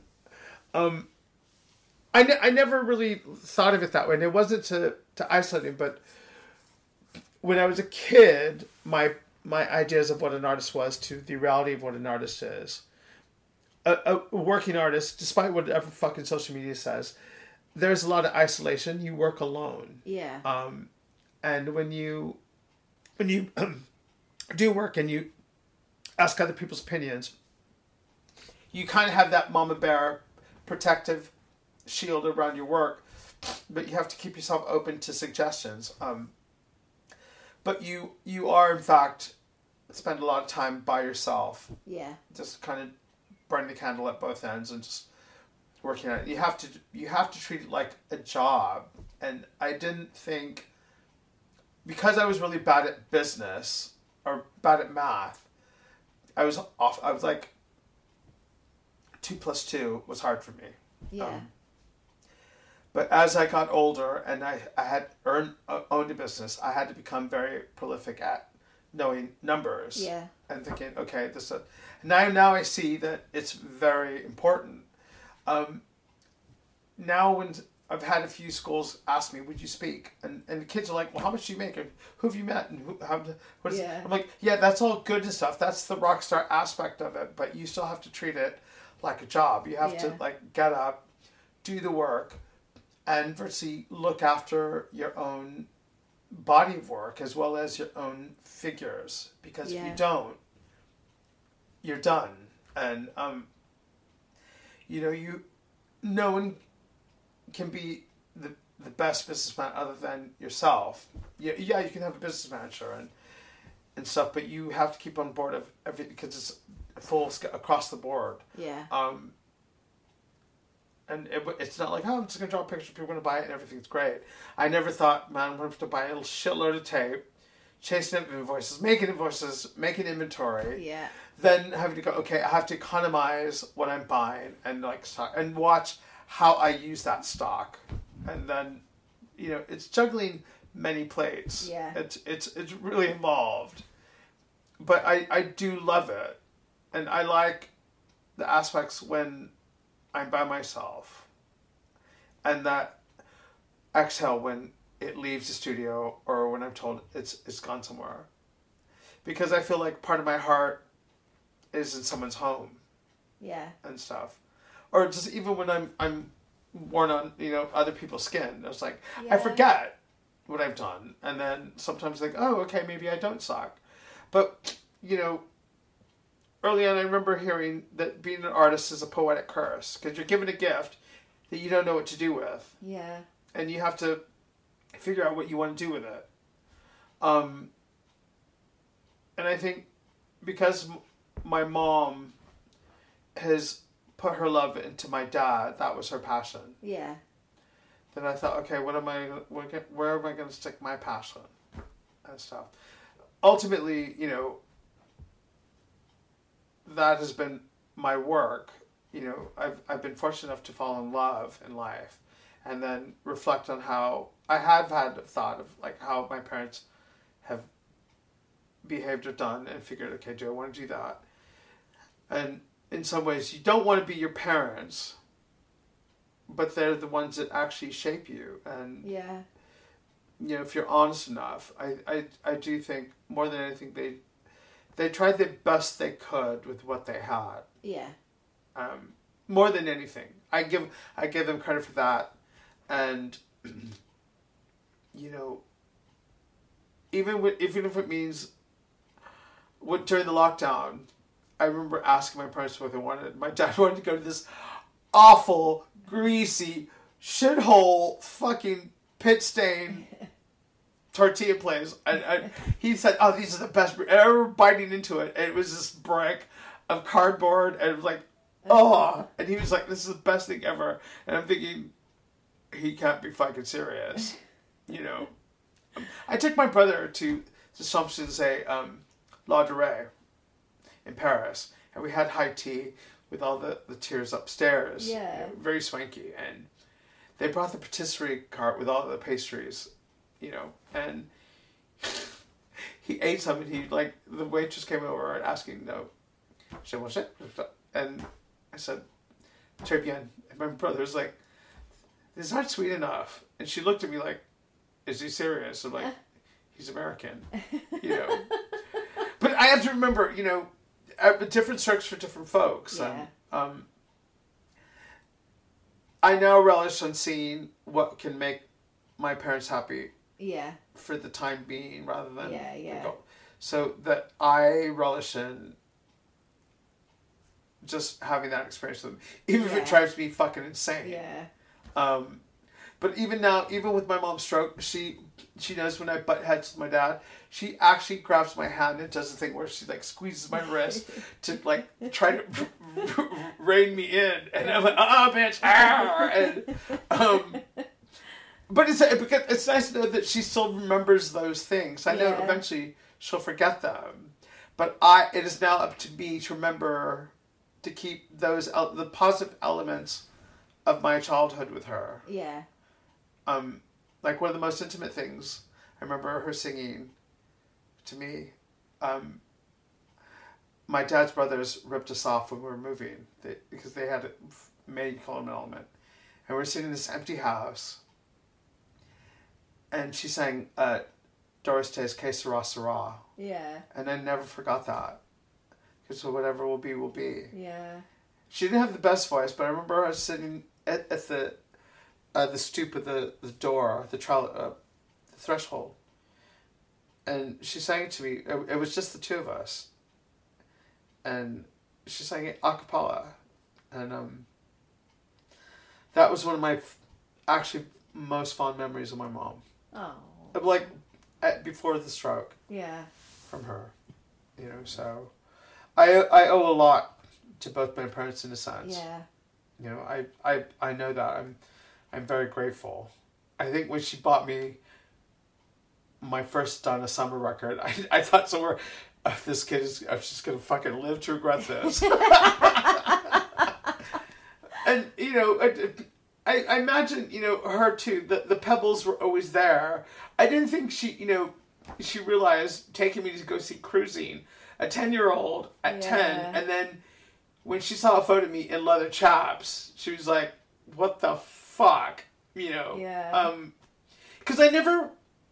I never really thought of it that way, and it wasn't to isolate him, but when I was a kid, my ideas of what an artist was to the reality of what an artist is. A working artist, despite whatever fucking social media says, there's a lot of isolation. You work alone. Yeah. And when you do work and you ask other people's opinions, you kind of have that mama bear protective shield around your work, but you have to keep yourself open to suggestions. But you are, in fact, spend a lot of time by yourself. Yeah. Just kind of burning the candle at both ends and just working on it. You have to treat it like a job. And I didn't think because I was really bad at business or bad at math, I was like 2 + 2 was hard for me. Yeah. But as I got older and I had owned a business, I had to become very prolific at knowing numbers. Yeah. And thinking, okay, now I see that it's very important. Now when I've had a few schools ask me, would you speak? And the kids are like, well, how much do you make? And who have you met? And what is it? I'm like, yeah, that's all good and stuff. That's the rock star aspect of it. But you still have to treat it like a job. You have to like get up, do the work, and virtually look after your own body of work as well as your own figures. Because if you don't, you're done. And, no one can be the best businessman other than yourself. Yeah, you can have a business manager and stuff, but you have to keep on board of everything because it's full across the board. Yeah. And it's not like, I'm just going to draw a picture, people are going to buy it and everything's great. I never thought, man, I'm going to have to buy a shitload of tape, chasing up invoices, making inventory. Yeah. Then having to go, okay, I have to economize what I'm buying and and watch how I use that stock. And then, it's juggling many plates. Yeah. It's really involved. But I do love it. And I like the aspects when I'm by myself. And that exhale when it leaves the studio or when I'm told it's gone somewhere. Because I feel like part of my heart is in someone's home. Yeah. And stuff. Or just even when I'm worn on, other people's skin. I was like, I forget what I've done. And then sometimes like, oh, okay, maybe I don't suck. But, early on I remember hearing that being an artist is a poetic curse. Because you're given a gift that you don't know what to do with. Yeah. And you have to figure out what you want to do with it. And I think because my mom has put her love into my dad, that was her passion. Yeah. Then I thought, okay, where am I going to stick my passion and stuff? Ultimately, that has been my work. I've been fortunate enough to fall in love in life, and then reflect on how I have had a thought of like how my parents have behaved or done, and figured, okay, do I want to do that? And in some ways, you don't want to be your parents, but they're the ones that actually shape you. And if you're honest enough, I do think more than anything they tried the best they could with what they had. Yeah. More than anything, I give them credit for that. And even if it means during the lockdown, I remember asking my parents what they wanted. My dad wanted to go to this awful, greasy, shithole, fucking pit stain tortilla place. And he said, oh, these are the best. And I remember biting into it. And it was this brick of cardboard. And it was like, oh. And he was like, this is the best thing ever. And I'm thinking, he can't be fucking serious. I took my brother to Champs-Élysées, La Durée in Paris, and we had high tea with all the tiers upstairs. Yeah. Very swanky. And they brought the patisserie cart with all the pastries, and he ate some, and the waitress came over and asking, je mange? And I said, très bien. And my brother's like, this is not sweet enough. And she looked at me like, is he serious? I'm like, he's American, But I have to remember, different strokes for different folks. Yeah. And I now relish on seeing what can make my parents happy. Yeah. For the time being, rather than so that I relish in just having that experience with them, even if it drives me fucking insane. Yeah. But even now, even with my mom's stroke, she knows when I butt heads with my dad, she actually grabs my hand and does the thing where she squeezes my wrist to try to rein me in, and I'm like, bitch, and But it's nice to know that she still remembers those things. I know eventually she'll forget them. But it is now up to me to remember to keep the positive elements of my childhood with her. Yeah. Like one of the most intimate things, I remember her singing to me. My dad's brothers ripped us off when we were moving because they had made Coleman Element. And we're sitting in this empty house. And she sang Doris Day's Que Sera Sera. Yeah. And I never forgot that. Because whatever will be, will be. Yeah. She didn't have the best voice, but I remember her sitting at the stoop of the door, the threshold. And she sang it to me. It was just the two of us. And she sang it a cappella. And that was one of my actually most fond memories of my mom. Oh. Like before the stroke. Yeah. From her. You know, so I owe a lot to both my parents in a sense. Yeah. You know, I know that. I'm very grateful. I think when she bought me my first Donna Summer record, I thought somewhere, this kid I'm just going to fucking live to regret this. And, you know, I imagine, you know, her too, the pebbles were always there. I didn't think she realized taking me to go see Cruising, a 10-year-old at 10, and then when she saw a photo of me in leather chaps, she was like, what the fuck? You know? Yeah. Because I never...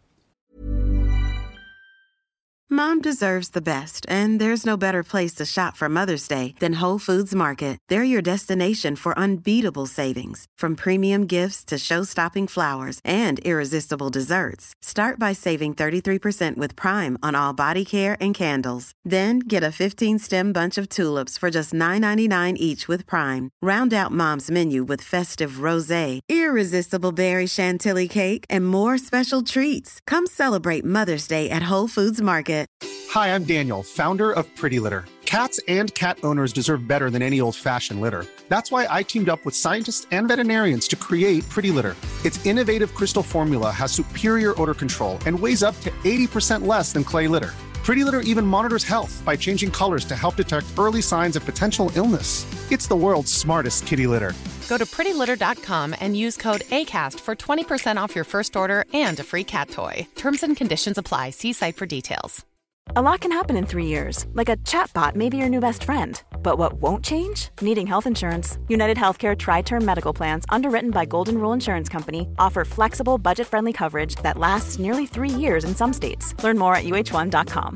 Mom deserves the best, and there's no better place to shop for Mother's Day than Whole Foods Market. They're your destination for unbeatable savings, from premium gifts to show-stopping flowers and irresistible desserts. Start by saving 33% with Prime on all body care and candles. Then get a 15-stem bunch of tulips for just $9.99 each with Prime. Round out Mom's menu with festive rosé, irresistible berry chantilly cake, and more special treats. Come celebrate Mother's Day at Whole Foods Market. Hi, I'm Daniel, founder of Pretty Litter. Cats and cat owners deserve better than any old-fashioned litter. That's why I teamed up with scientists and veterinarians to create Pretty Litter. Its innovative crystal formula has superior odor control and weighs up to 80% less than clay litter. Pretty Litter even monitors health by changing colors to help detect early signs of potential illness. It's the world's smartest kitty litter. Go to prettylitter.com and use code ACAST for 20% off your first order and a free cat toy. Terms and conditions apply. See site for details. A lot can happen in 3 years, like a chatbot may be your new best friend. But what won't change? Needing health insurance. United Healthcare Tri-Term Medical Plans, underwritten by Golden Rule Insurance Company, offer flexible, budget-friendly coverage that lasts nearly 3 years in some states. Learn more at uh1.com.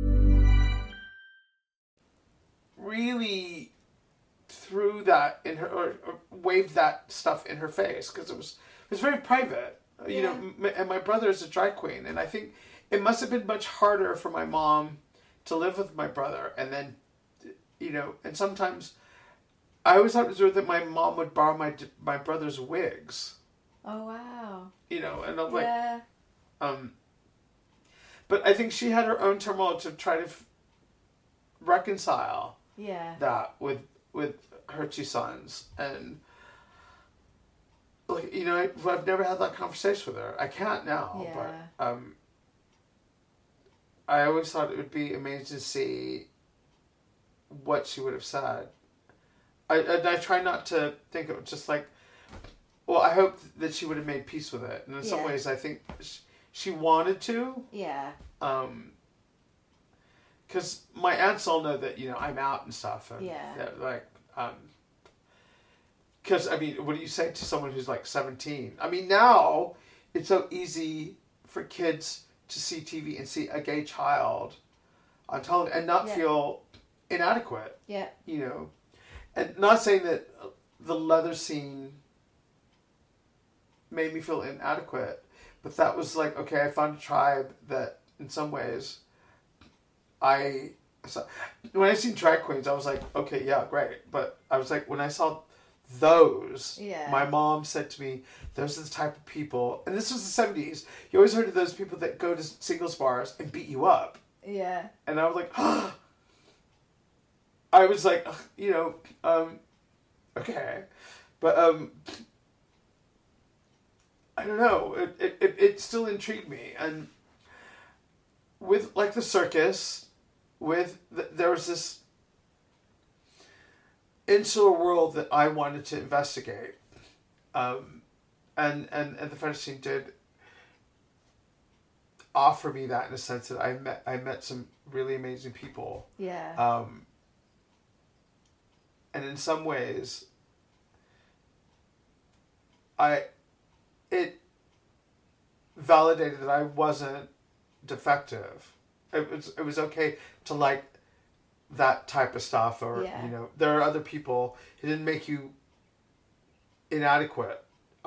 Really threw that in her, or waved that stuff in her face, because it was very private. You know, and my brother is a drag queen, and I think it must have been much harder for my mom to live with my brother. And then, you know, and sometimes I always thought it was weird that my mom would borrow my brother's wigs. Oh, wow. You know, and I'm like, but I think she had her own turmoil to try to reconcile that with her two sons. And, like, you know, I've never had that conversation with her. I can't now, but I always thought it would be amazing to see what she would have said. I try not to think of it just like, well, I hope that she would have made peace with it. And in some ways, I think she wanted to. Yeah. Because my aunts all know that, you know, I'm out and stuff. And like, because, I mean, what do you say to someone who's like 17? I mean, now it's so easy for kids to see TV and see a gay child on television and not feel inadequate. Yeah. You know, and not saying that the leather scene made me feel inadequate, but that was like, okay, I found a tribe that in some ways when I seen drag queens, I was like, okay, yeah, great. But I was like, when I saw those, my mom said to me, those are the type of people, and this was the 70s, you always heard of those people that go to singles bars and beat you up. Yeah. And I was like, I was like, you know, okay. But I don't know, it still intrigued me. And with like the circus, there was this insular world that I wanted to investigate, and the French scene did offer me that, in a sense that I met some really amazing people. Yeah. And in some ways, it validated that I wasn't defective. It was okay to like that type of stuff, or there are other people. It didn't make you inadequate.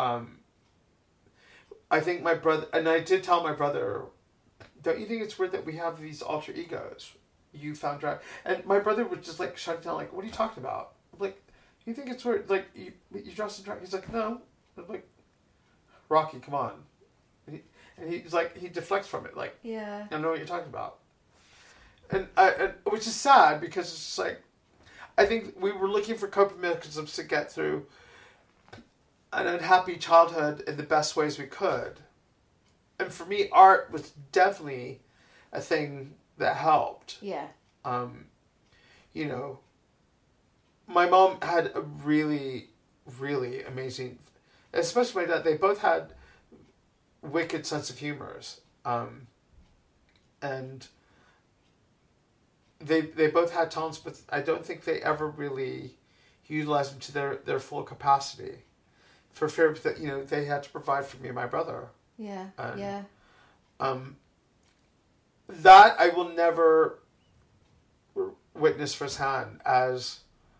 I think my brother, and I did tell my brother, don't you think it's weird that we have these alter egos? You found drag, and my brother would just like shut it down, like, what are you talking about? I'm like, you think it's weird, like you dress in drag? He's like, no. I'm like, Rocky, come on. And he's like, he deflects from it, like, yeah, I don't know what you're talking about. And which is sad, because it's just like, I think we were looking for coping mechanisms to get through an unhappy childhood in the best ways we could. And for me, art was definitely a thing that helped. Yeah. My mom had a really, really amazing, especially my dad, they both had wicked sense of humors. And they both had talents, but I don't think they ever really utilized them to their full capacity, for fear that they had to provide for me and my brother. Yeah. And, yeah. That I will never witness firsthand as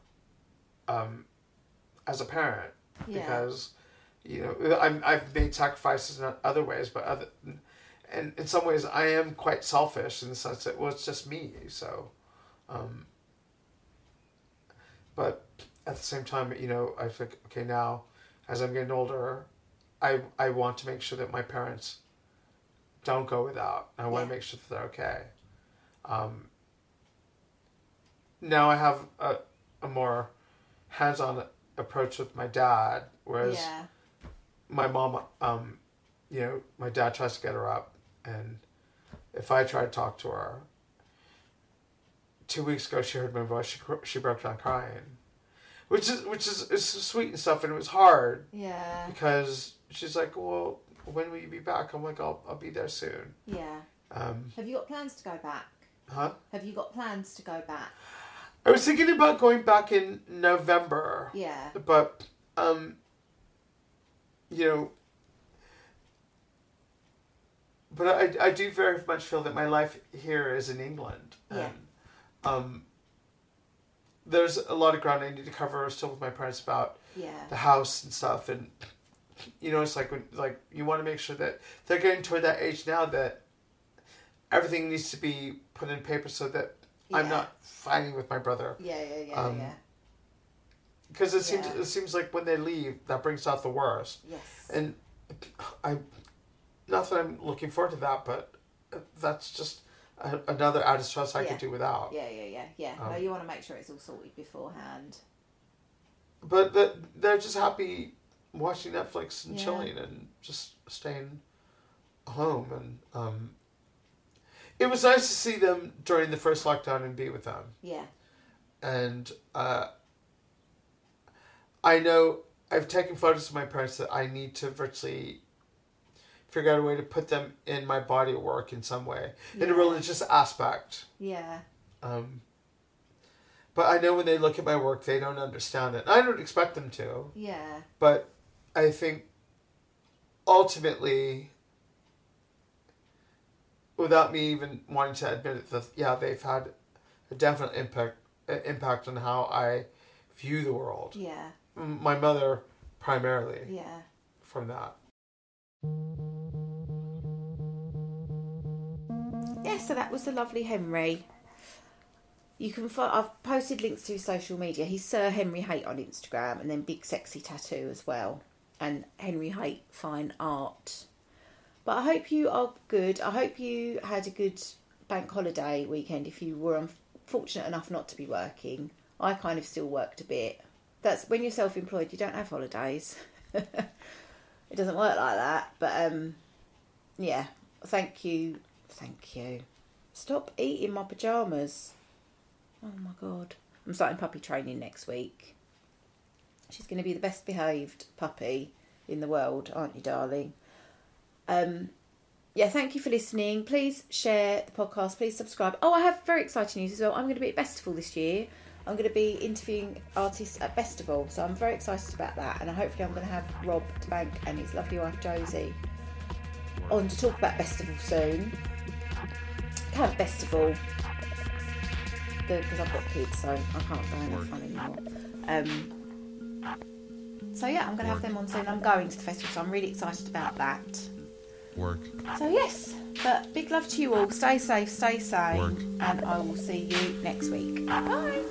a parent, because I've made sacrifices in other ways, but and in some ways I am quite selfish in the sense that, well, it's just me. So, but at the same time, I think, okay, now as I'm getting older, I want to make sure that my parents don't go without. I want to make sure that they're okay. Now I have a more hands-on approach with my dad, whereas my mom, my dad tries to get her up, and if I try to talk to her, 2 weeks ago she heard my voice, she broke down crying, which is sweet and stuff, and it was hard, because she's like, well, when will you be back? I'm like, I'll be there soon. Yeah. Have you got plans to go back? Huh? Have you got plans to go back? I was thinking about going back in November. Yeah. But, but I do very much feel that my life here is in England. Yeah. And, there's a lot of ground I need to cover still with my parents about the house and stuff. And, it's like, you want to make sure that they're getting toward that age now that everything needs to be put in paper so that I'm not fighting with my brother. Yeah. Because it seems like when they leave, that brings out the worst. Yes. And not that I'm looking forward to that, but that's just another added stress I could do without. Yeah. No, you want to make sure it's all sorted beforehand. But they're just happy watching Netflix and chilling and just staying home. And it was nice to see them during the first lockdown and be with them. Yeah. And I know I've taken photos of my parents that I need to virtually figure out a way to put them in my body of work in some way, in a religious aspect. Yeah. But I know when they look at my work, they don't understand it. I don't expect them to. Yeah. But I think ultimately, without me even wanting to admit it, that they've had a definite impact on how I view the world. Yeah. My mother primarily. Yeah. From that. Yeah, so that was the lovely Henry. You can I've posted links to his social media. He's Sir Henry Haight on Instagram, and then Big Sexy Tattoo as well, and Henry Haight Fine Art. But I hope you are good. I hope you had a good bank holiday weekend if you were unfortunate enough not to be working. I kind of still worked a bit. That's when you're self-employed, you don't have holidays. It doesn't work like that. But yeah, thank you. Stop eating my pyjamas. Oh my God. I'm starting puppy training next week. She's going to be the best behaved puppy in the world, aren't you, darling? Yeah, thank you for listening. Please share the podcast. Please subscribe. Oh, I have very exciting news as well. I'm going to be at Festival this year. I'm going to be interviewing artists at Festival. So I'm very excited about that. And hopefully I'm going to have Rob DeBank and his lovely wife Josie on to talk about Festival soon. Have Festival. Because I've got kids, so I can't go and have fun anymore. So yeah, I'm going to have them on soon. I'm going to the festival, so I'm really excited about that. So yes, but big love to you all. Stay safe, stay sane, and I will see you next week. Bye.